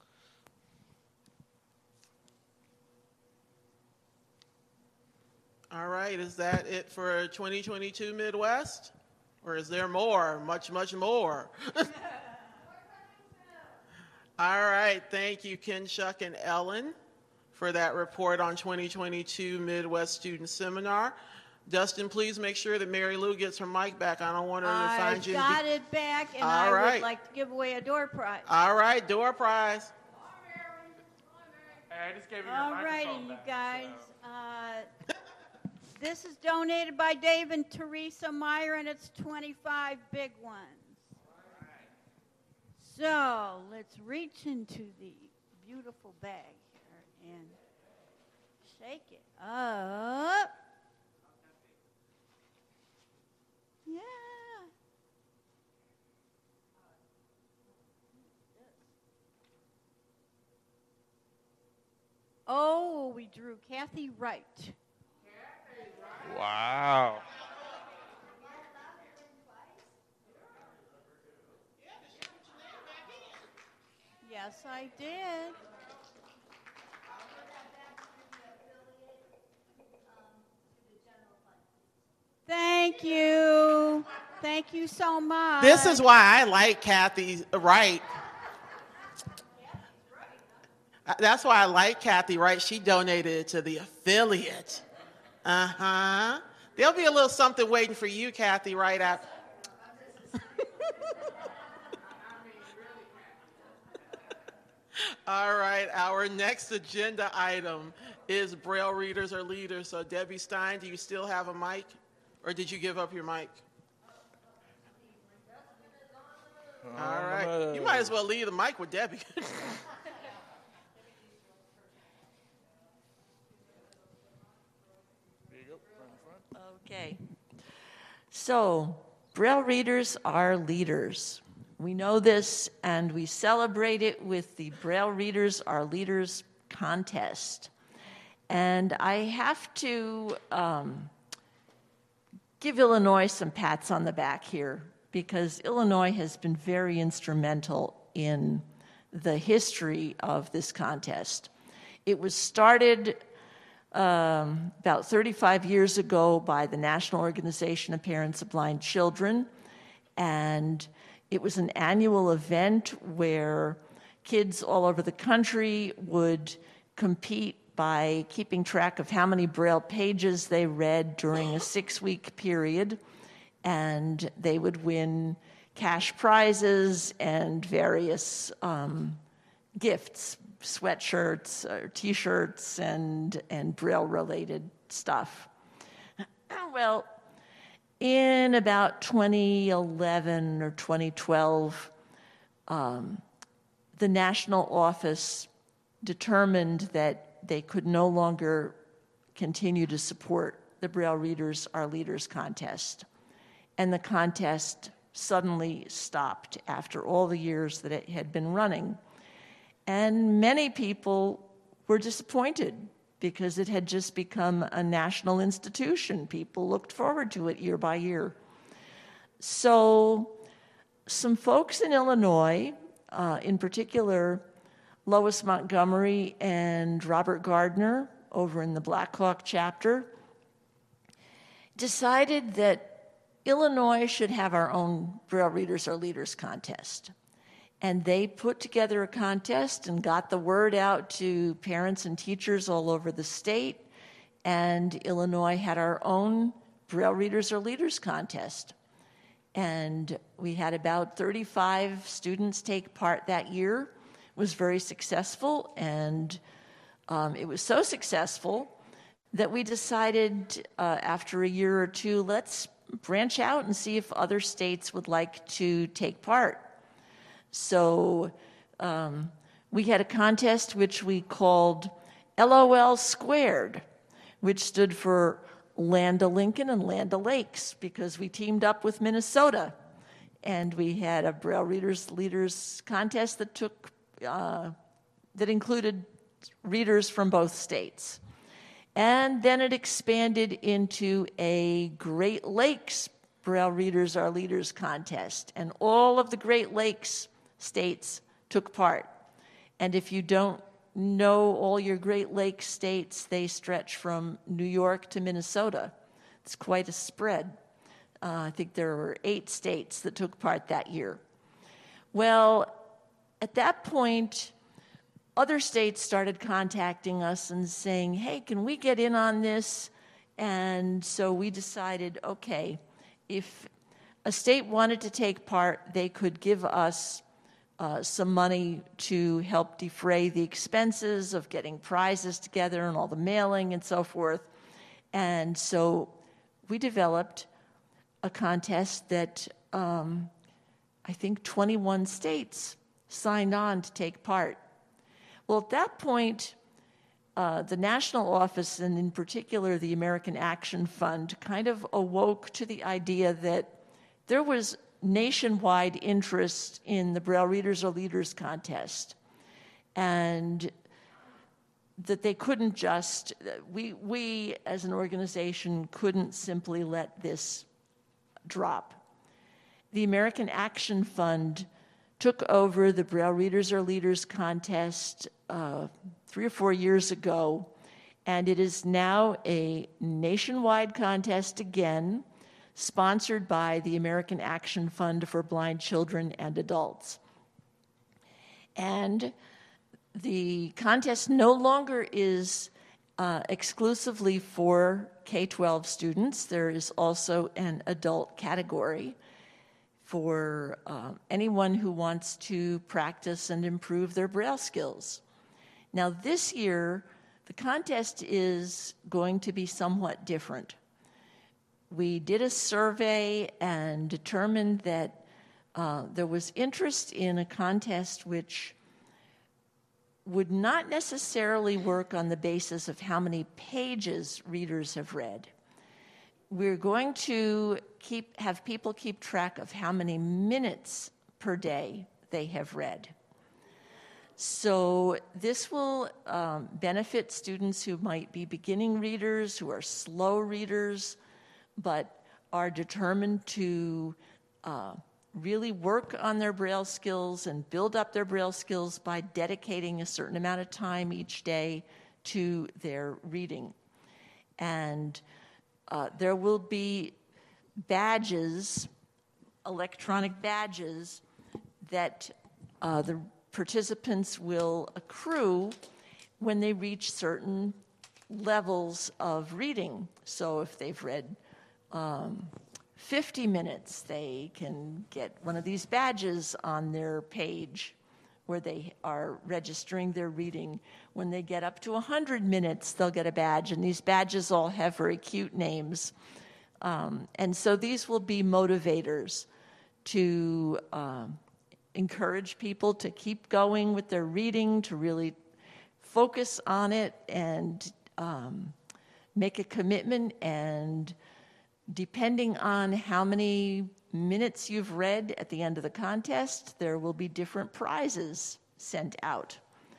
All right, is that it for twenty twenty-two Midwest? Or is there more, much, much more? All right, thank you, Ken, Shuck, and Ellen for that report on twenty twenty-two Midwest Student Seminar. Dustin, please make sure that Mary Lou gets her mic back. I don't want her to I find you. got it back, and All I right. would like to give away a door prize. All right, door prize. Hey, I just gave you your All righty, microphone you back, guys. so. Uh, this is donated by Dave and Teresa Meyer, and it's twenty-five big ones. So let's reach into the beautiful bag here and shake it up. Yeah. Oh, we drew Kathy Wright. Wow. Yes, I did. Thank you. Thank you so much. This is why I like Kathy Wright. That's why I like Kathy Wright. She donated it to the affiliate. Uh-huh. There'll be a little something waiting for you, Kathy, right after. All right, our next agenda item is Braille readers or leaders. So Debbie Stein, do you still have a mic? Or did you give up your mic? All right. You might as well leave the mic with Debbie. Okay. So, Braille readers are leaders. We know this, and we celebrate it with the Braille Readers Are Leaders contest. And I have to um, give Illinois some pats on the back here, because Illinois has been very instrumental in the history of this contest. It was started um, about thirty-five years ago by the National Organization of Parents of Blind Children, and it was an annual event where kids all over the country would compete by keeping track of how many Braille pages they read during a six-week period, and they would win cash prizes and various um, gifts, sweatshirts, or T-shirts, and, and Braille-related stuff. Well, in about twenty eleven or twenty twelve, um, the national office determined that they could no longer continue to support the Braille Readers Are Leaders contest. And the contest suddenly stopped after all the years that it had been running. And many people were disappointed because it had just become a national institution. People looked forward to it year by year. So some folks in Illinois, uh, in particular, Lois Montgomery and Robert Gardner over in the Black Hawk chapter, decided that Illinois should have our own Braille Readers Are Leaders contest. And they put together a contest and got the word out to parents and teachers all over the state. And Illinois had our own Braille Readers Are Leaders contest. And we had about thirty-five students take part that year. It was very successful, and um, it was so successful that we decided uh, after a year or two, let's branch out and see if other states would like to take part. So um, we had a contest which we called L O L Squared, which stood for Land of Lincoln and Land of Lakes, because we teamed up with Minnesota. And we had a Braille Readers Leaders contest that took uh, that included readers from both states. And then it expanded into a Great Lakes Braille Readers Are Leaders contest. And all of the Great Lakes states took part. And if you don't know all your Great Lakes states, they stretch from New York to Minnesota. It's quite a spread. Uh, I think there were eight states that took part that year. Well, at that point, other states started contacting us and saying, hey, can we get in on this? And so we decided, okay, if a state wanted to take part, they could give us uh, some money to help defray the expenses of getting prizes together and all the mailing and so forth. And so we developed a contest that um, I think twenty-one states signed on to take part. Well, at that point, uh, the national office, and in particular the American Action Fund, kind of awoke to the idea that there was nationwide interest in the Braille Readers Are Leaders contest, and that they couldn't just, we, we as an organization couldn't simply let this drop. The American Action Fund took over the Braille Readers Are Leaders contest uh, three or four years ago, and it is now a nationwide contest again, sponsored by the American Action Fund for Blind Children and Adults. And the contest no longer is uh, exclusively for K twelve students. There is also an adult category for uh, anyone who wants to practice and improve their Braille skills. Now this year, the contest is going to be somewhat different. We did a survey and determined that uh, there was interest in a contest which would not necessarily work on the basis of how many pages readers have read. We're going to keep have people keep track of how many minutes per day they have read. So this will um, benefit students who might be beginning readers, who are slow readers, but are determined to uh, really work on their Braille skills and build up their Braille skills by dedicating a certain amount of time each day to their reading. And uh, there will be badges, electronic badges, that uh, the participants will accrue when they reach certain levels of reading. So if they've read um, fifty minutes, they can get one of these badges on their page where they are registering their reading. When they get up to one hundred minutes, they'll get a badge, and these badges all have very cute names. Um, and so these will be motivators to um, encourage people to keep going with their reading, to really focus on it and um, make a commitment. And depending on how many minutes you've read at the end of the contest, there will be different prizes sent out.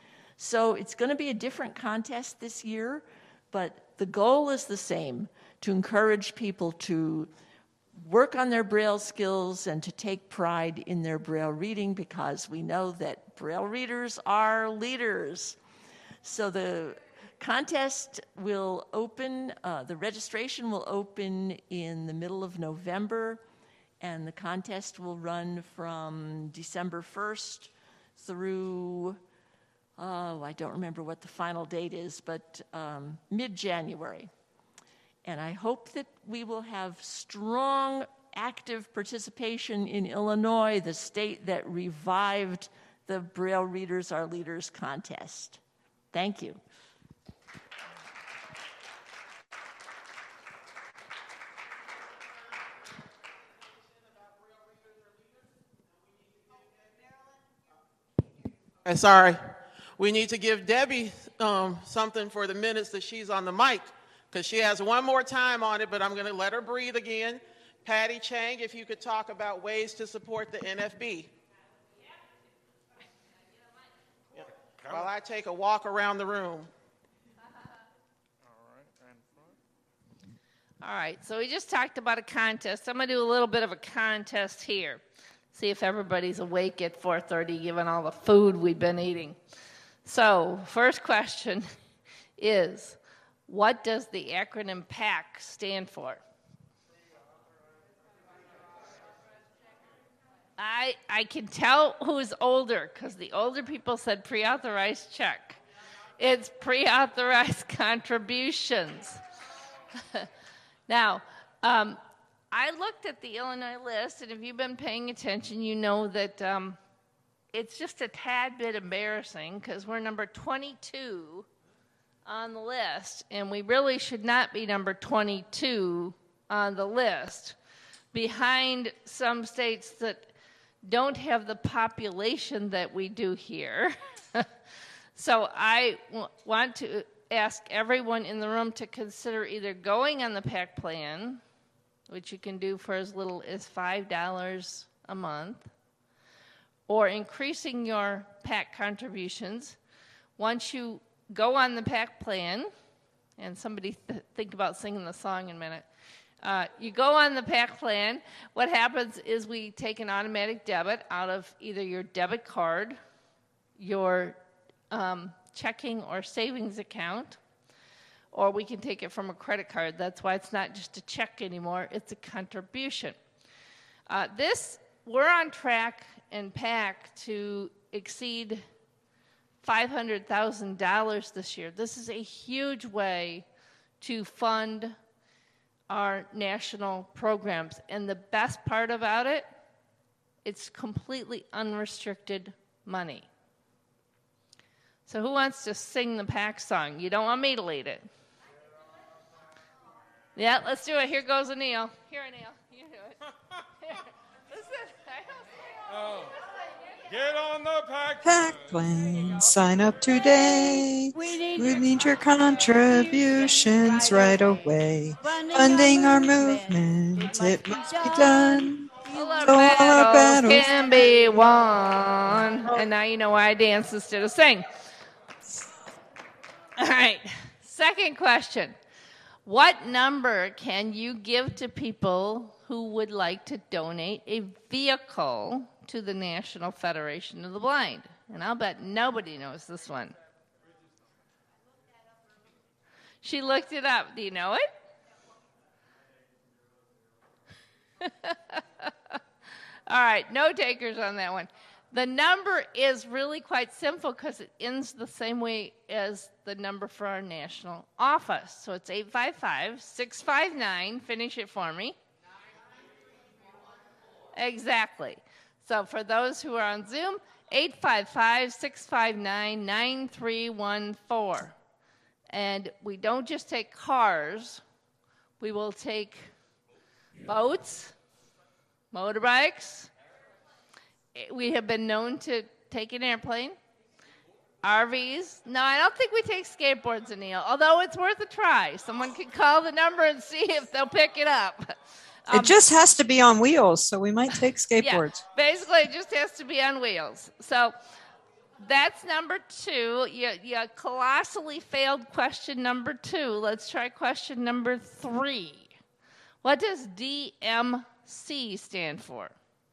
So it's going to be a different contest this year, but the goal is the same, to encourage people to work on their Braille skills and to take pride in their Braille reading, because we know that Braille readers are leaders. So the contest will open, uh, the registration will open in the middle of November, and the contest will run from December first through, oh, I don't remember what the final date is, but um, mid-January. And I hope that we will have strong, active participation in Illinois, the state that revived the Braille Readers Are Leaders contest. Thank you. Uh, sorry. We need to give Debbie um, something for the minutes that she's on the mic, because she has one more time on it, but I'm going to let her breathe again. Patty Chang, if you could talk about ways to support the N F B. Yeah. While I take a walk around the room. All right, so we just talked about a contest. I'm going to do a little bit of a contest here. See if everybody's awake at four thirty, given all the food we've been eating. So, first question is, what does the acronym PAC stand for? I I can tell who's older, because the older people said pre-authorized check. It's pre-authorized contributions. Now, um, I looked at the Illinois list, and if you've been paying attention, you know that um, it's just a tad bit embarrassing because we're number twenty-two on the list, and we really should not be number twenty-two on the list, behind some states that don't have the population that we do here. So I w- want to ask everyone in the room to consider either going on the PAC plan, which you can do for as little as five dollars a month, or increasing your PAC contributions. Once you go on the PAC plan, and somebody th- think about singing the song in a minute. Uh, you go on the PAC plan, what happens is we take an automatic debit out of either your debit card, your um, checking or savings account, or we can take it from a credit card. That's why it's not just a check anymore, it's a contribution. Uh, this, we're on track in PAC to exceed five hundred thousand dollars this year. This is a huge way to fund our national programs. And the best part about it, it's completely unrestricted money. So who wants to sing the PAC song? You don't want me to lead it. Yeah, let's do it. Here goes Anil. Here, Anil. You do it. Here. Listen, I don't sing all oh. Get on the PAC PAC plan, sign up today. We need your contributions right away. Funding our movement, it must be done. All our So all our battles battles can be won. And now you know why I dance instead of sing. All right, second question. What number can you give to people who would like to donate a vehicle to the National Federation of the Blind? And I'll bet nobody knows this one. She looked it up. Do you know it? All right, no takers on that one. The number is really quite simple because it ends the same way as the number for our national office. So it's eight five five, six five nine, finish it for me. Exactly. So for those who are on Zoom, eight five five, six five nine, nine three one four. And we don't just take cars, we will take boats, motorbikes. We have been known to take an airplane, R Vs. No, I don't think we take skateboards, Anil, although it's worth a try. Someone can call the number and see if they'll pick it up. Um, it just has to be on wheels, so we might take skateboards. Yeah, basically, it just has to be on wheels. So that's number two. You, you colossally failed question number two. Let's try question number three. What does D M C stand for?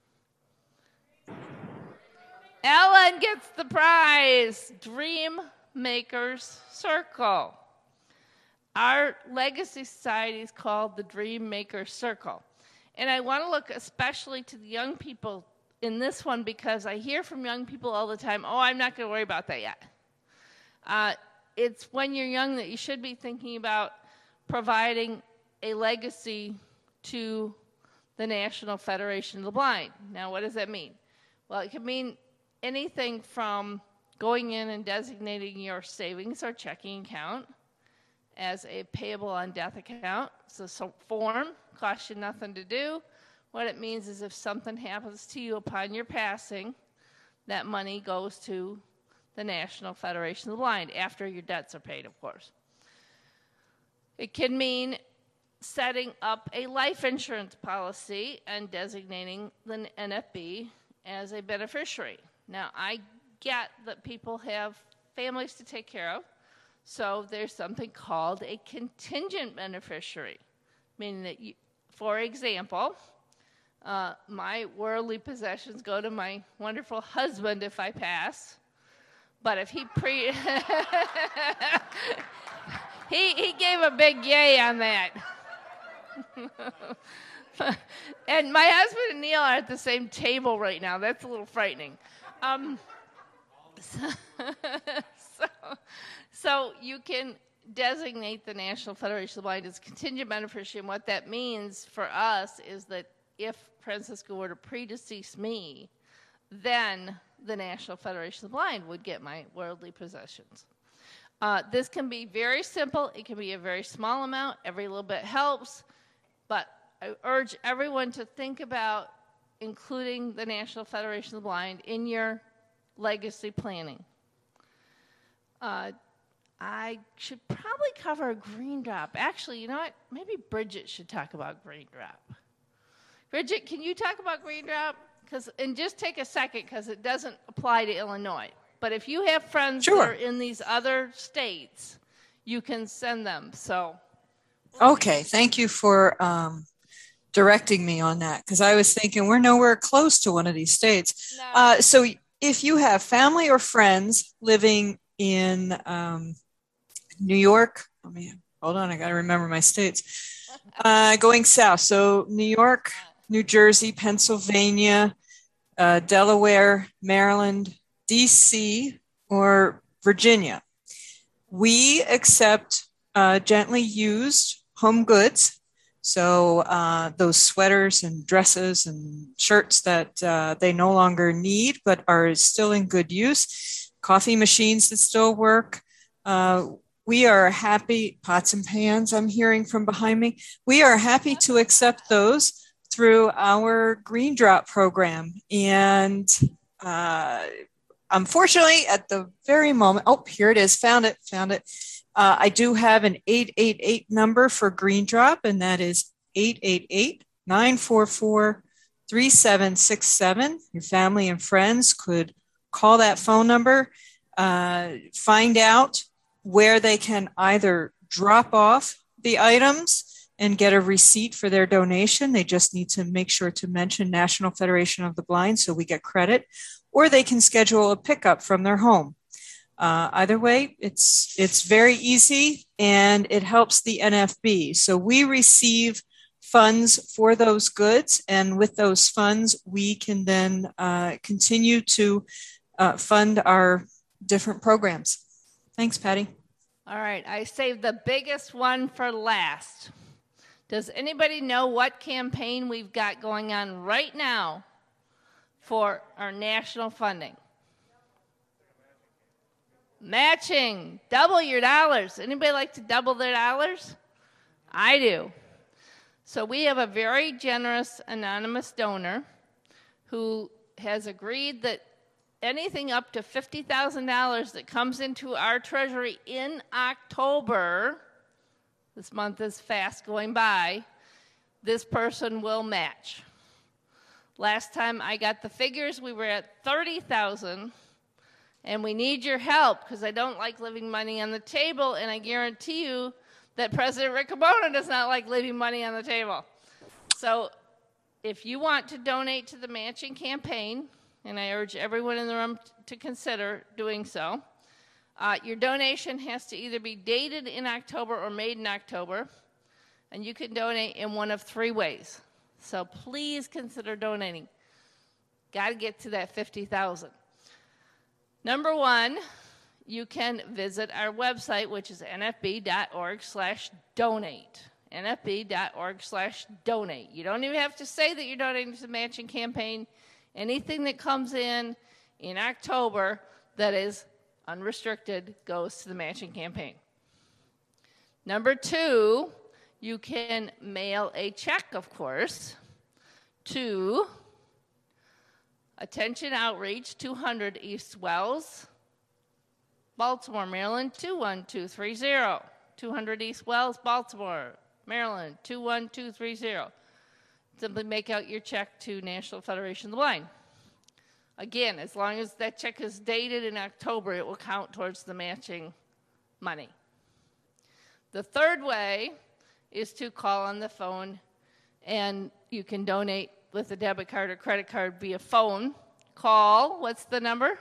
Ellen gets the prize. Dream Makers Circle. Our legacy society is called the Dream Maker Circle. And I want to look especially to the young people in this one because I hear from young people all the time, oh, I'm not going to worry about that yet. Uh, it's when you're young that you should be thinking about providing a legacy to the National Federation of the Blind. Now, what does that mean? Well, it can mean anything from going in and designating your savings or checking account as a payable on death account. So, so form, costs you nothing to do. What it means is if something happens to you upon your passing, that money goes to the National Federation of the Blind after your debts are paid, of course. It can mean setting up a life insurance policy and designating the N F B as a beneficiary. Now, I get that people have families to take care of, so there's something called a contingent beneficiary, meaning that, you, for example, uh, my worldly possessions go to my wonderful husband if I pass, but if he pre... he, he gave a big yay on that. And my husband and Neil are at the same table right now. That's a little frightening. Um, so, so, so you can designate the National Federation of the Blind as contingent beneficiary. And what that means for us is that if Francisco were to predecease me, then the National Federation of the Blind would get my worldly possessions. Uh, this can be very simple. It can be a very small amount. Every little bit helps. But I urge everyone to think about including the National Federation of the Blind in your legacy planning. Uh, I should probably cover Green Drop. Actually, you know what? Maybe Bridget should talk about Green Drop. Bridget, can you talk about Green Drop? Because, and just take a second, because it doesn't apply to Illinois. But if you have friends Sure. that are in these other states, you can send them. So, Okay, thank you for um, directing me on that, because I was thinking we're nowhere close to one of these states. Uh, so if you have family or friends living in um, New York, let me, hold on, I got to remember my states. Uh, going south, so New York, New Jersey, Pennsylvania, uh, Delaware, Maryland, D C, or Virginia. We accept uh, gently used home goods. So uh, those sweaters and dresses and shirts that uh, they no longer need but are still in good use, coffee machines that still work. Uh, we are happy, pots and pans I'm hearing from behind me. We are happy to accept those through our Green Drop program. And uh, unfortunately, at the very moment, oh, here it is, found it, found it. Uh, I do have an eight eight eight number for Green Drop, and that is eight eight eight, nine four four, three seven six seven. Your family and friends could call that phone number, uh, find out where they can either drop off the items and get a receipt for their donation. They just need to make sure to mention National Federation of the Blind so we get credit, or they can schedule a pickup from their home. Uh, either way, it's it's very easy, and it helps the N F B. So we receive funds for those goods, and with those funds, we can then uh, continue to uh, fund our different programs. Thanks, Patty. all right, I saved the biggest one for last. Does anybody know what campaign we've got going on right now for our national funding? Matching, double your dollars. Anybody like to double their dollars? I do. So we have a very generous anonymous donor who has agreed that anything up to fifty thousand dollars that comes into our treasury in October, this month is fast going by, this person will match. Last time I got the figures, we were at thirty thousand dollars. And we need your help, because I don't like leaving money on the table, and I guarantee you that President Riccobono does not like leaving money on the table. So if you want to donate to the matching campaign, and I urge everyone in the room to consider doing so, uh, your donation has to either be dated in October or made in October, and you can donate in one of three ways. So please consider donating. Got to get to that fifty thousand dollars. Number one, you can visit our website, which is n f b dot org slash donate. n f b dot org slash donate. You don't even have to say that you're donating to the matching campaign. Anything that comes in in October that is unrestricted goes to the matching campaign. Number two, you can mail a check, of course, to Attention Outreach, two hundred East Wells, Baltimore, Maryland, two one two three zero. two hundred East Wells, Baltimore, Maryland, two one two three zero. Simply make out your check to National Federation of the Blind. Again, as long as that check is dated in October, it will count towards the matching money. The third way is to call on the phone, and you can donate with a debit card or credit card via phone. Call, what's the number?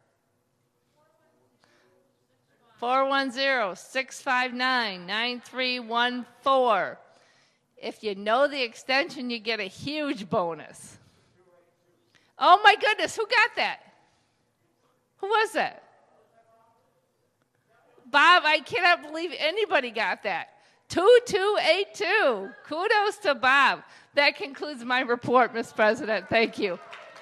four one zero, six five nine, nine three one four. If you know the extension, you get a huge bonus. Oh my goodness, who got that? Who was that? Bob, I cannot believe anybody got that. two two eight two. Kudos to Bob. That concludes my report, Miz President. Thank you.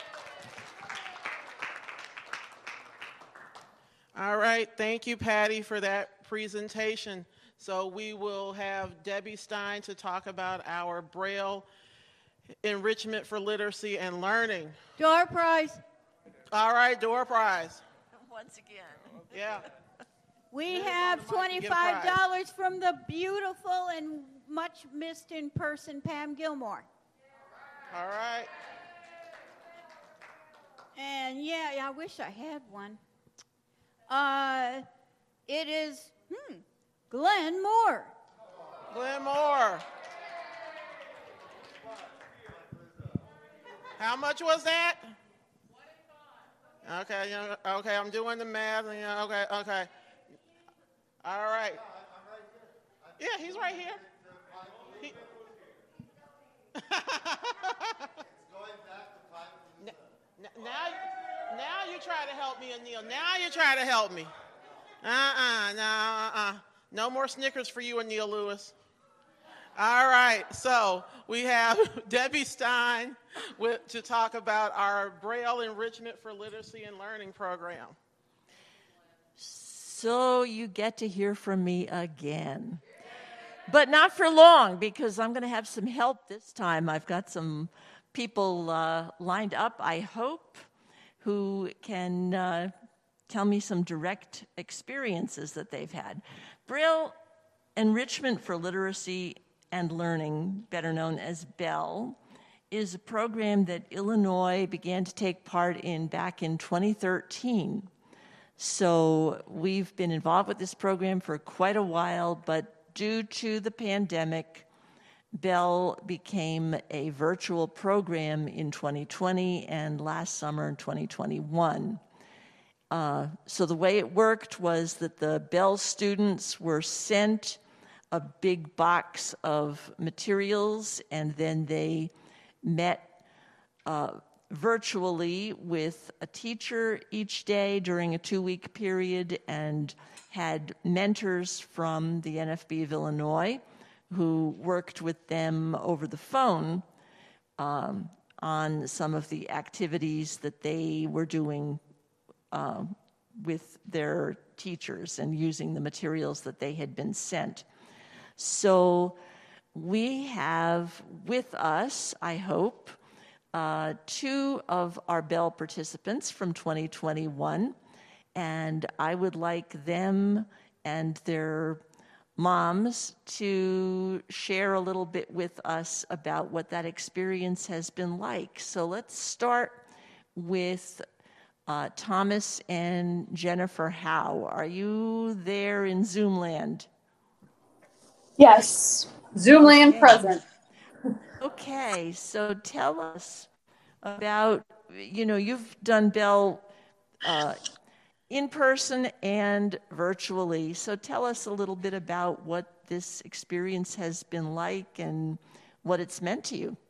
All right, thank you, Patty, for that presentation. So we will have Debbie Stein to talk about our Braille enrichment for literacy and learning. Door prize. All right, door prize. Once again. Yeah. We have twenty-five dollars from the beautiful and much missed in person Pam Gilmore. All right. And yeah, I wish I had one. Uh, it is hmm, Glenn Moore. Glenn Moore. How much was that? Okay, you know, okay, I'm doing the math. You know, okay, okay. All right. Yeah, he's right here. He... now, now you try to help me, Anil. Now you try to help me. Uh-uh, no, uh-uh. No more Snickers for you, Anil Lewis. All right, so we have Debbie Stein with, to talk about our Braille Enrichment for Literacy and Learning program. So you get to hear from me again. But not for long, because I'm going to have some help this time. I've got some people uh, lined up, I hope, who can uh, tell me some direct experiences that they've had. Braille Enrichment for Literacy and Learning, better known as BELL, is a program that Illinois began to take part in back in twenty thirteen. So we've been involved with this program for quite a while, but due to the pandemic, BELL became a virtual program in twenty twenty and last summer in twenty twenty-one. Uh, so the way it worked was that the BELL students were sent a big box of materials, and then they met uh, virtually with a teacher each day during a two-week period and had mentors from the N F B of Illinois who worked with them over the phone um, on some of the activities that they were doing uh, with their teachers and using the materials that they had been sent. So we have with us, I hope, uh, two of our BELL participants from twenty twenty-one, and I would like them and their moms to share a little bit with us about what that experience has been like. So let's start with uh, Thomas and Jennifer Howe. Are you there in Zoom land? Yes, Zoom land okay. Present. Okay, so tell us about, you know, you've done BELL uh, in person and virtually. So tell us a little bit about what this experience has been like and what it's meant to you.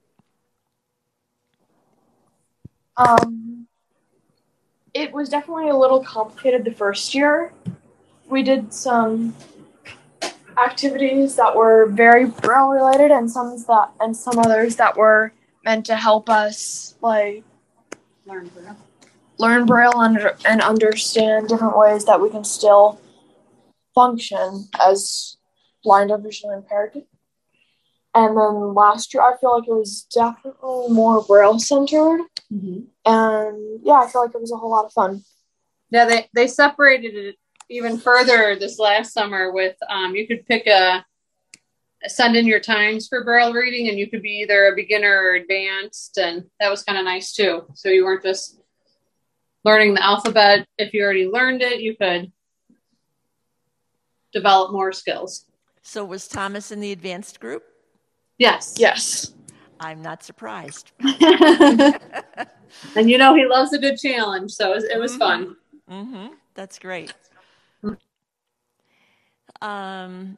Um, it was definitely a little complicated the first year. We did some activities that were very Braille related, and some that and some others that were meant to help us like learn Braille, learn Braille and, and understand different ways that we can still function as blind or visually impaired. And then last year, I feel like it was definitely more Braille centered, mm-hmm. and yeah, I feel like it was a whole lot of fun. Yeah, they they separated it even further this last summer with um, you could pick a send in your times for Braille reading, and you could be either a beginner or advanced, and that was kind of nice too. So you weren't just learning the alphabet. If you already learned it, you could develop more skills. So was Thomas in the advanced group? Yes. Yes. I'm not surprised. And you know he loves a good challenge, so it was, it was mm-hmm. fun. Mm-hmm. That's great. Um,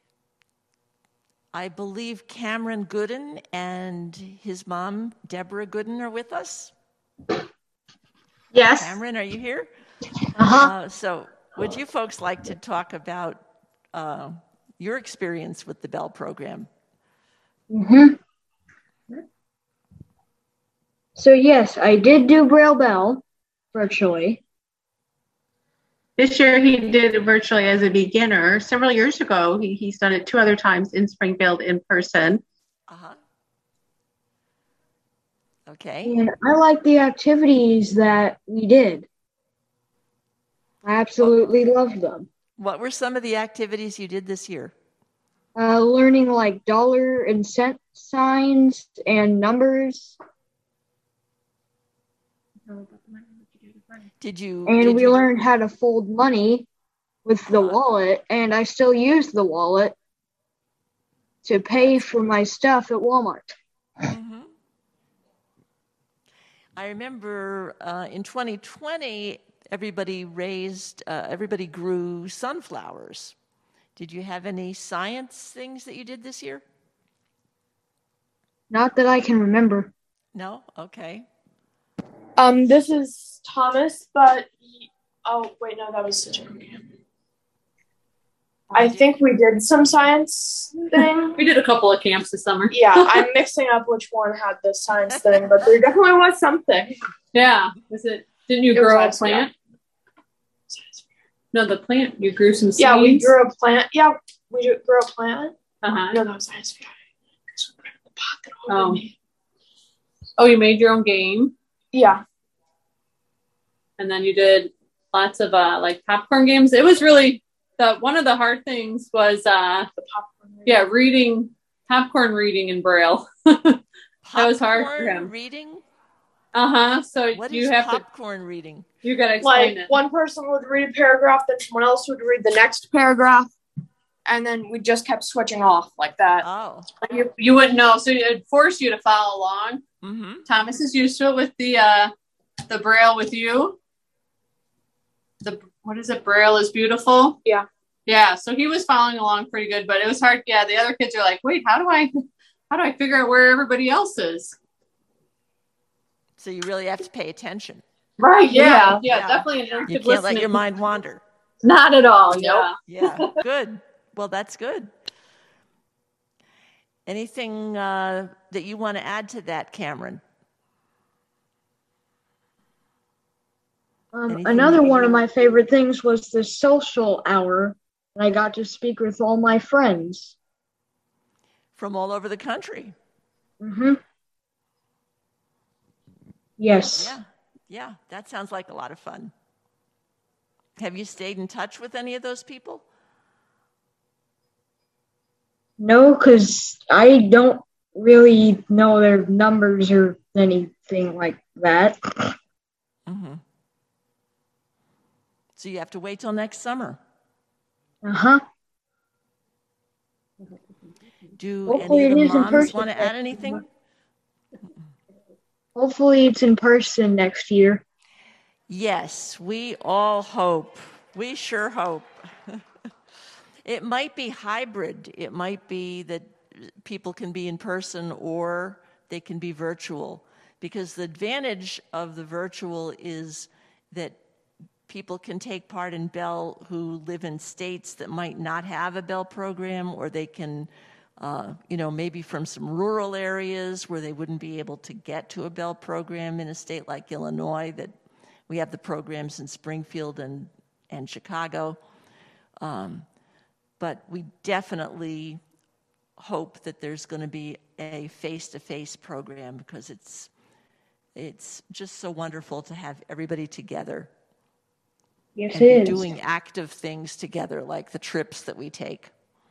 I believe Cameron Gooden and his mom, Deborah Gooden, are with us. Yes. Cameron, are you here? Uh-huh. Uh, so would you folks like to talk about uh, your experience with the Bell program? Mm-hmm. So yes, I did do Braille Bell virtually. This year he did it virtually as a beginner. Several years ago, he, he's done it two other times in Springfield in person. Uh-huh. Okay. And I like the activities that we did. I absolutely loved them. What were some of the activities you did this year? Uh, learning like dollar and cent signs and numbers. Did you? And did we you, learned how to fold money with the wallet, and I still use the wallet to pay for my stuff at Walmart. Mm-hmm. I remember uh, in twenty twenty, everybody raised, uh, everybody grew sunflowers. Did you have any science things that you did this year? Not that I can remember. No? Okay. Um, this is Thomas, but he, oh wait, no, that was such a program. I think we did some science thing. We did a couple of camps this summer. Yeah, I'm mixing up which one had the science thing, but there definitely was something. Yeah. Was it? Didn't you It grow a was, plant? No, the plant. You grew some seeds. Yeah, we grew a plant. Yeah, we do- grew a plant. Uh-huh. No, that was science fair. Oh. Oh, you made your own game? Yeah. And then you did lots of uh, like popcorn games. It was really the one of the hard things was uh, the popcorn. Yeah, reading popcorn reading in Braille. That was hard for him. Reading. Uh huh. So What you is have popcorn reading? to you gotta explain Like it. one person would read a paragraph, then someone else would read the next paragraph, and then we just kept switching off like that. Oh. You, you wouldn't know, so it'd force you to follow along. Mm-hmm. Thomas is used to it with the uh, the Braille with you. The what is it? Braille is beautiful. Yeah. Yeah. So he was following along pretty good, but it was hard. Yeah. The other kids are like, wait, how do I, how do I figure out where everybody else is? So you really have to pay attention. Right. Yeah. Yeah. Yeah. Definitely an active You can't listening. let your mind wander. Not at all. Yeah. Yeah, good. Well, that's good. Anything uh, that you want to add to that, Cameron? Um, Anything another that one you- of my favorite things was the social hour, and I got to speak with all my friends. From all over the country. Mm-hmm. Yes. Yeah, yeah, that sounds like a lot of fun. Have you stayed in touch with any of those people? No, because I don't really know their numbers or anything like that. Mm-hmm. So you have to wait till next summer. Uh-huh. Do Hopefully any of it the is in moms person want to add next anything? summer. Hopefully it's in person next year. Yes, we all hope. We sure hope. It might be hybrid. It might be that people can be in person or they can be virtual. Because the advantage of the virtual is that people can take part in Bell who live in states that might not have a Bell program, or they can, uh, you know, maybe from some rural areas where they wouldn't be able to get to a Bell program in a state like Illinois, that we have the programs in Springfield and, and Chicago. Um, but we definitely hope that there's going to be a face-to-face program, because it's it's just so wonderful to have everybody together. Yes, and it be is. doing active things together, like the trips that we take.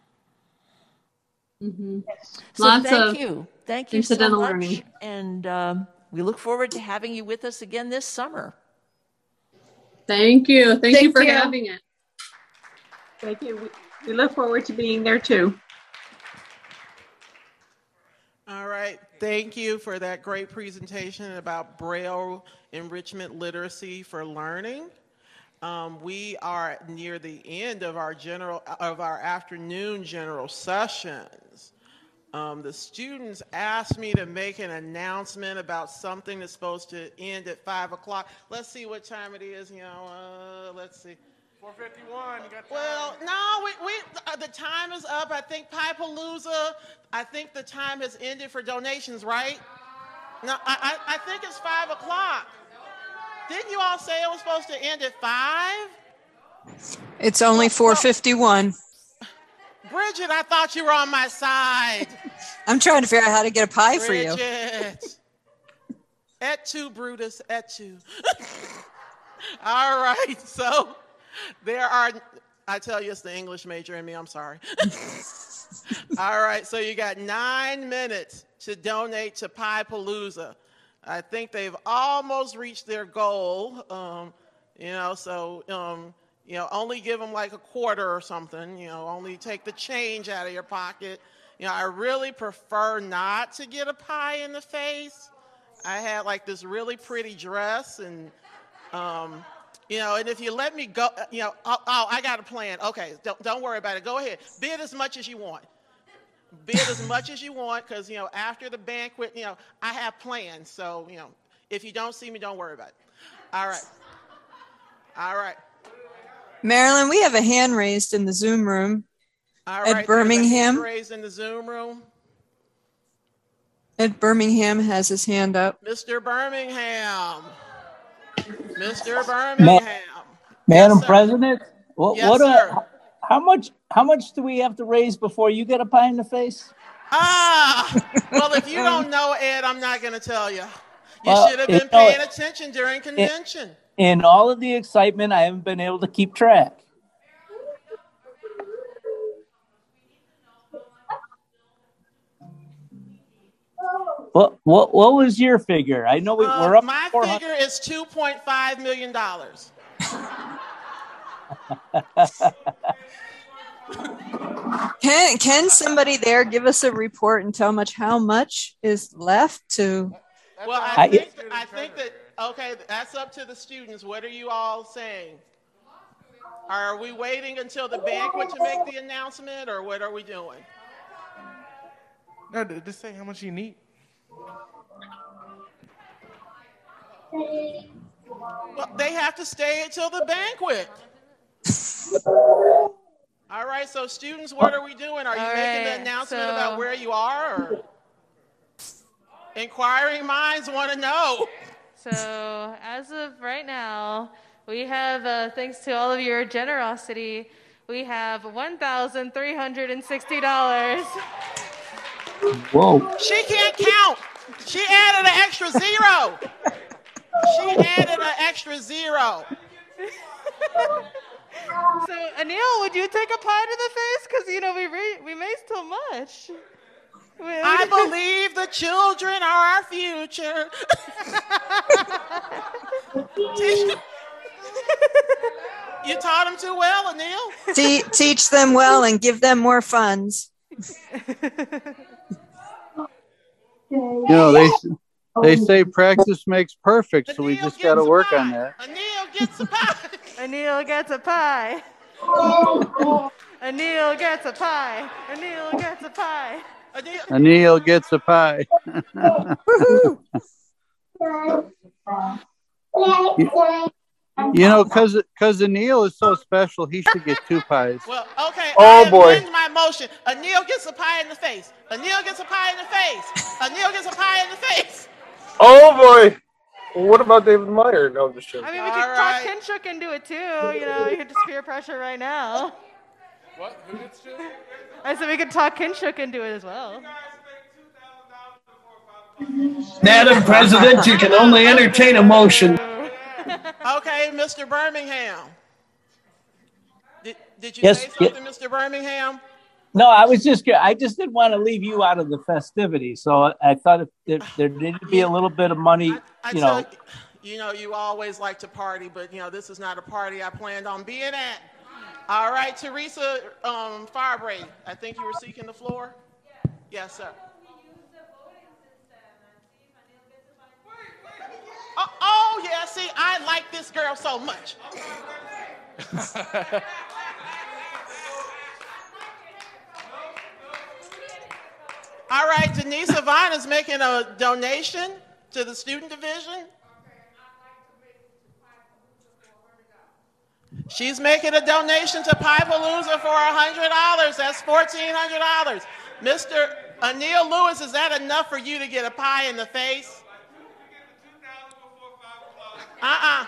Mm-hmm. So Lots thank of you. Thank you so incidental much. learning. And um, we look forward to having you with us again this summer. Thank you. Thank, Thank you for you. having it. Thank you. We, we look forward to being there too. All right. Thank you for that great presentation about Braille enrichment literacy for learning. Um, we are near the end of our general of our afternoon general sessions. Um, the students asked me to make an announcement about something that's supposed to end at five o'clock. Let's see what time it is. You know, uh, let's see. four fifty-one. You got time. Well, no, we, we uh, the time is up. I think Piepalooza, I think the time has ended for donations, right? No, I, I, I think it's five o'clock. Didn't you all say it was supposed to end at five? It's only four fifty-one. Bridget, I thought you were on my side. I'm trying to figure out how to get a pie for you. Bridget. Et tu, Brutus, et tu. All right, so there are, I tell you, it's the English major in me, I'm sorry. All right, so you got nine minutes to donate to Piepalooza. I think they've almost reached their goal, um, you know, so, um, you know, only give them like a quarter or something, you know, only take the change out of your pocket. You know, I really prefer not to get a pie in the face. I had like this really pretty dress and, um, you know, and if you let me go, you know, oh, oh, I got a plan. Okay, don't, don't worry about it. Go ahead. Bid as much as you want. Bid as much as you want because, you know, after the banquet, you know, I have plans. So, you know, if you don't see me, don't worry about it. All right. All right. Marilyn, we have a hand raised in the Zoom room. All Ed right. There's a Birmingham. hand raised in the Zoom room. Ed Birmingham has his hand up. Mister Birmingham. Mister Birmingham. Madam Yes, sir. President, what, Yes, what sir. a, how much how much do we have to raise before you get a pie in the face? Ah, well, if you don't know, Ed, I'm not going to tell you. You Well, should have you been know, paying attention during convention. In all of the excitement, I haven't been able to keep track. What what what was your figure? I know we, Uh, we're up. my four hundred. figure is two point five million dollars. Can can somebody there give us a report and tell much how much is left to? Well, I I- think, I think that, okay, that's up to the students. What are you all saying? Are we waiting until the banquet to make the announcement, or what are we doing? No, d- just say how much you need. Well, they have to stay until the banquet. All right, so students, what are we doing? Are you All making the right, announcement so- about where you are? Or? Inquiring minds want to know. So as of right now, we have, uh, thanks to all of your generosity, we have one thousand three hundred sixty dollars. Whoa. She can't count. She added an extra zero. She added an extra zero. So Anil, would you take a pie to the face? Because, you know, we re- we made so much. We- I believe the children are our future. Teach- you taught them too well, Anil. Te- teach them well and give them more funds. You know, they they say practice makes perfect, so we just got to work on that. Anil gets a pie. Anil gets a pie. Anil gets a pie. Anil gets a pie. Anil gets a pie. You know, cause cause Anil is so special, he should get two pies. Well, okay. Oh, I boy. amend my motion. Anil gets a pie in the face. Anil gets a pie in the face. Anil gets a pie in the face. Oh boy. Well, what about David Meyer? No, I'm just joking. I mean, we could talk Kinshuk into it too. You know, you could just peer pressure right now. What? Who gets to? I said we could talk Kinshuk into it as well. Madam President, you can only entertain a motion. Okay, Mister Birmingham. Did, did you Yes, say ye- something, Mister Birmingham? No, I was just I just didn't want to leave you out of the festivities, so I thought if there, there needed to be a little bit of money, I you tell know. you, you know, you always like to party, but you know, this is not a party I planned on being at. All right, Teresa um, Firebrae, I think you were seeking the floor. Yes, sir. Oh, oh, yeah, see, I like this girl so much. All right, Denise Avon is making a donation to the student division. She's making a donation to Piepalooza for one hundred dollars. That's fourteen hundred dollars. Mister Anil Lewis, is that enough for you to get a pie in the face? Uh-uh.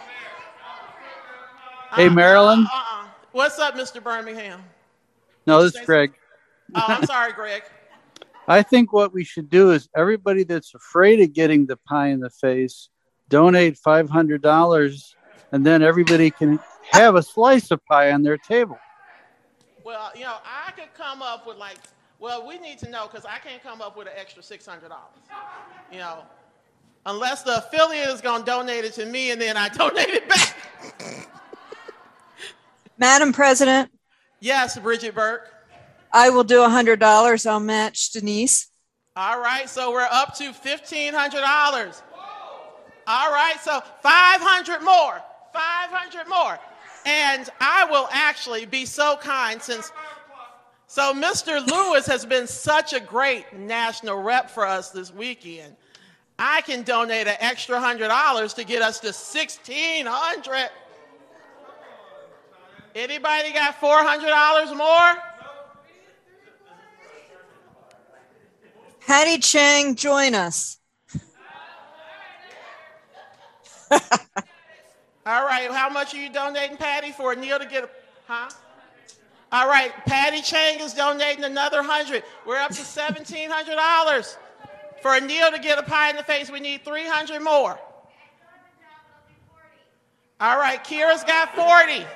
Hey, Marilyn. Uh-uh. What's up, Mister Birmingham? No, this is Greg. Oh, I'm sorry, Greg. I think what we should do is everybody that's afraid of getting the pie in the face, donate five hundred dollars, and then everybody can have a slice of pie on their table. Well, you know, I could come up with like, well, we need to know because I can't come up with an extra six hundred dollars. You know, unless the affiliate is going to donate it to me and then I donate it back. Madam President, Yes, Bridget Burke. I will do one hundred dollars. I'll match Denise. All right, so we're up to fifteen hundred dollars. All right, so five hundred more, five hundred more. And I will actually be so kind since, so Mister Lewis has been such a great national rep for us this weekend. I can donate an extra one hundred dollars to get us to sixteen hundred dollars. Anybody got four hundred dollars more? Hattie Chang, join us. All right, how much are you donating, Patty, for Neil to get a, huh? All right, Patty Chang is donating another one hundred. We're up to seventeen hundred dollars. For Neil to get a pie in the face, we need three hundred more. All right, Kira's got forty.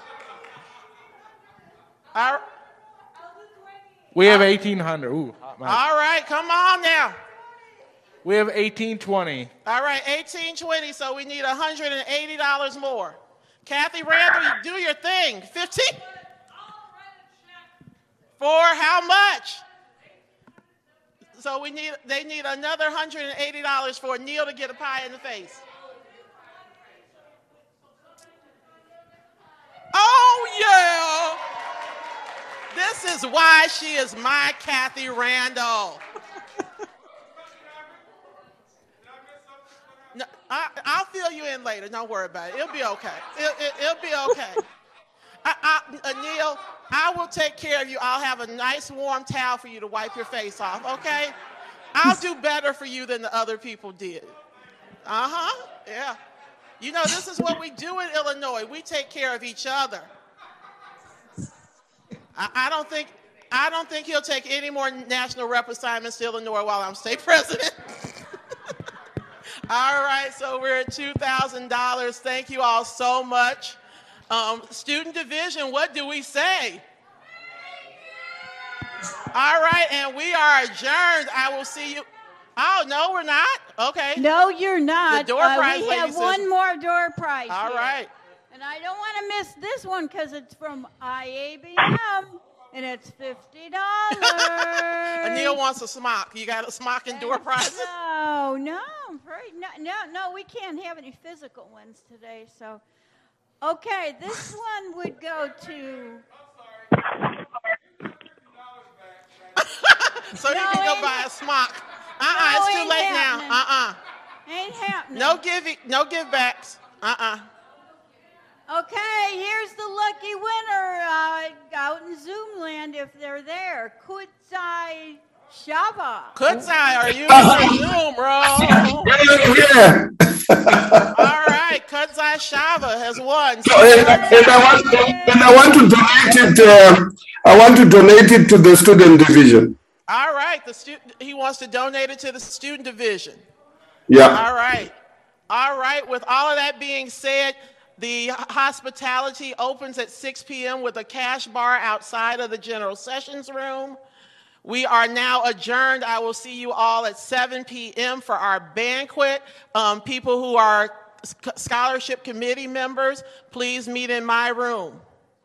All right. We have eighteen hundred. Ooh, hot mic. All right, come on now. We have eighteen twenty. All right, eighteen twenty, so we need one hundred eighty dollars more. Kathy Randall, you do your thing. fifteen. For how much? So we need they need another one hundred eighty dollars for Neil to get a pie in the face. Oh yeah. This is why she is my Kathy Randall. No, I, I'll fill you in later. Don't worry about it. It'll be okay. It, it, it'll be okay. I, I, uh, Neil, I will take care of you. I'll have a nice warm towel for you to wipe your face off, okay? I'll do better for you than the other people did. Uh-huh, yeah. You know, this is what we do in Illinois. We take care of each other. I, I don't think I don't think he'll take any more national rep assignments to Illinois while I'm state president. All right, so we're at two thousand dollars. Thank you all so much. Um, student division, what do we say? All right, and we are adjourned. I will see you. Oh, no, we're not? Okay. No, you're not. The door uh, prize we lady have says- one more door prize. All here. right. And I don't want to miss this one because it's from I A B M, and it's fifty dollars. Anil wants a smock. You got a smock and door prize? No, no, I'm afraid no, no, no. We can't have any physical ones today. So, okay, this one would go to. So you No, can go ain't buy hap- a smock. Uh-uh, No, it's too ain't late happening. now. Uh-uh. Ain't happening. No give, no give backs. Uh-uh. Okay, here's the lucky winner uh, out in Zoomland if they're there. Kutsai Shava. Kutsai, are you in Zoom, bro? Yeah. All right, Kutsai Shava has won. So, and, and I want to, and I want to donate it. Uh, I want to donate it to the student division. All right, the stu- he wants to donate it to the student division. Yeah. All right. All right, with all of that being said, the hospitality opens at six p.m. with a cash bar outside of the general sessions room. We are now adjourned. I will see you all at seven p.m. for our banquet. Um, people who are scholarship committee members, please meet in my room.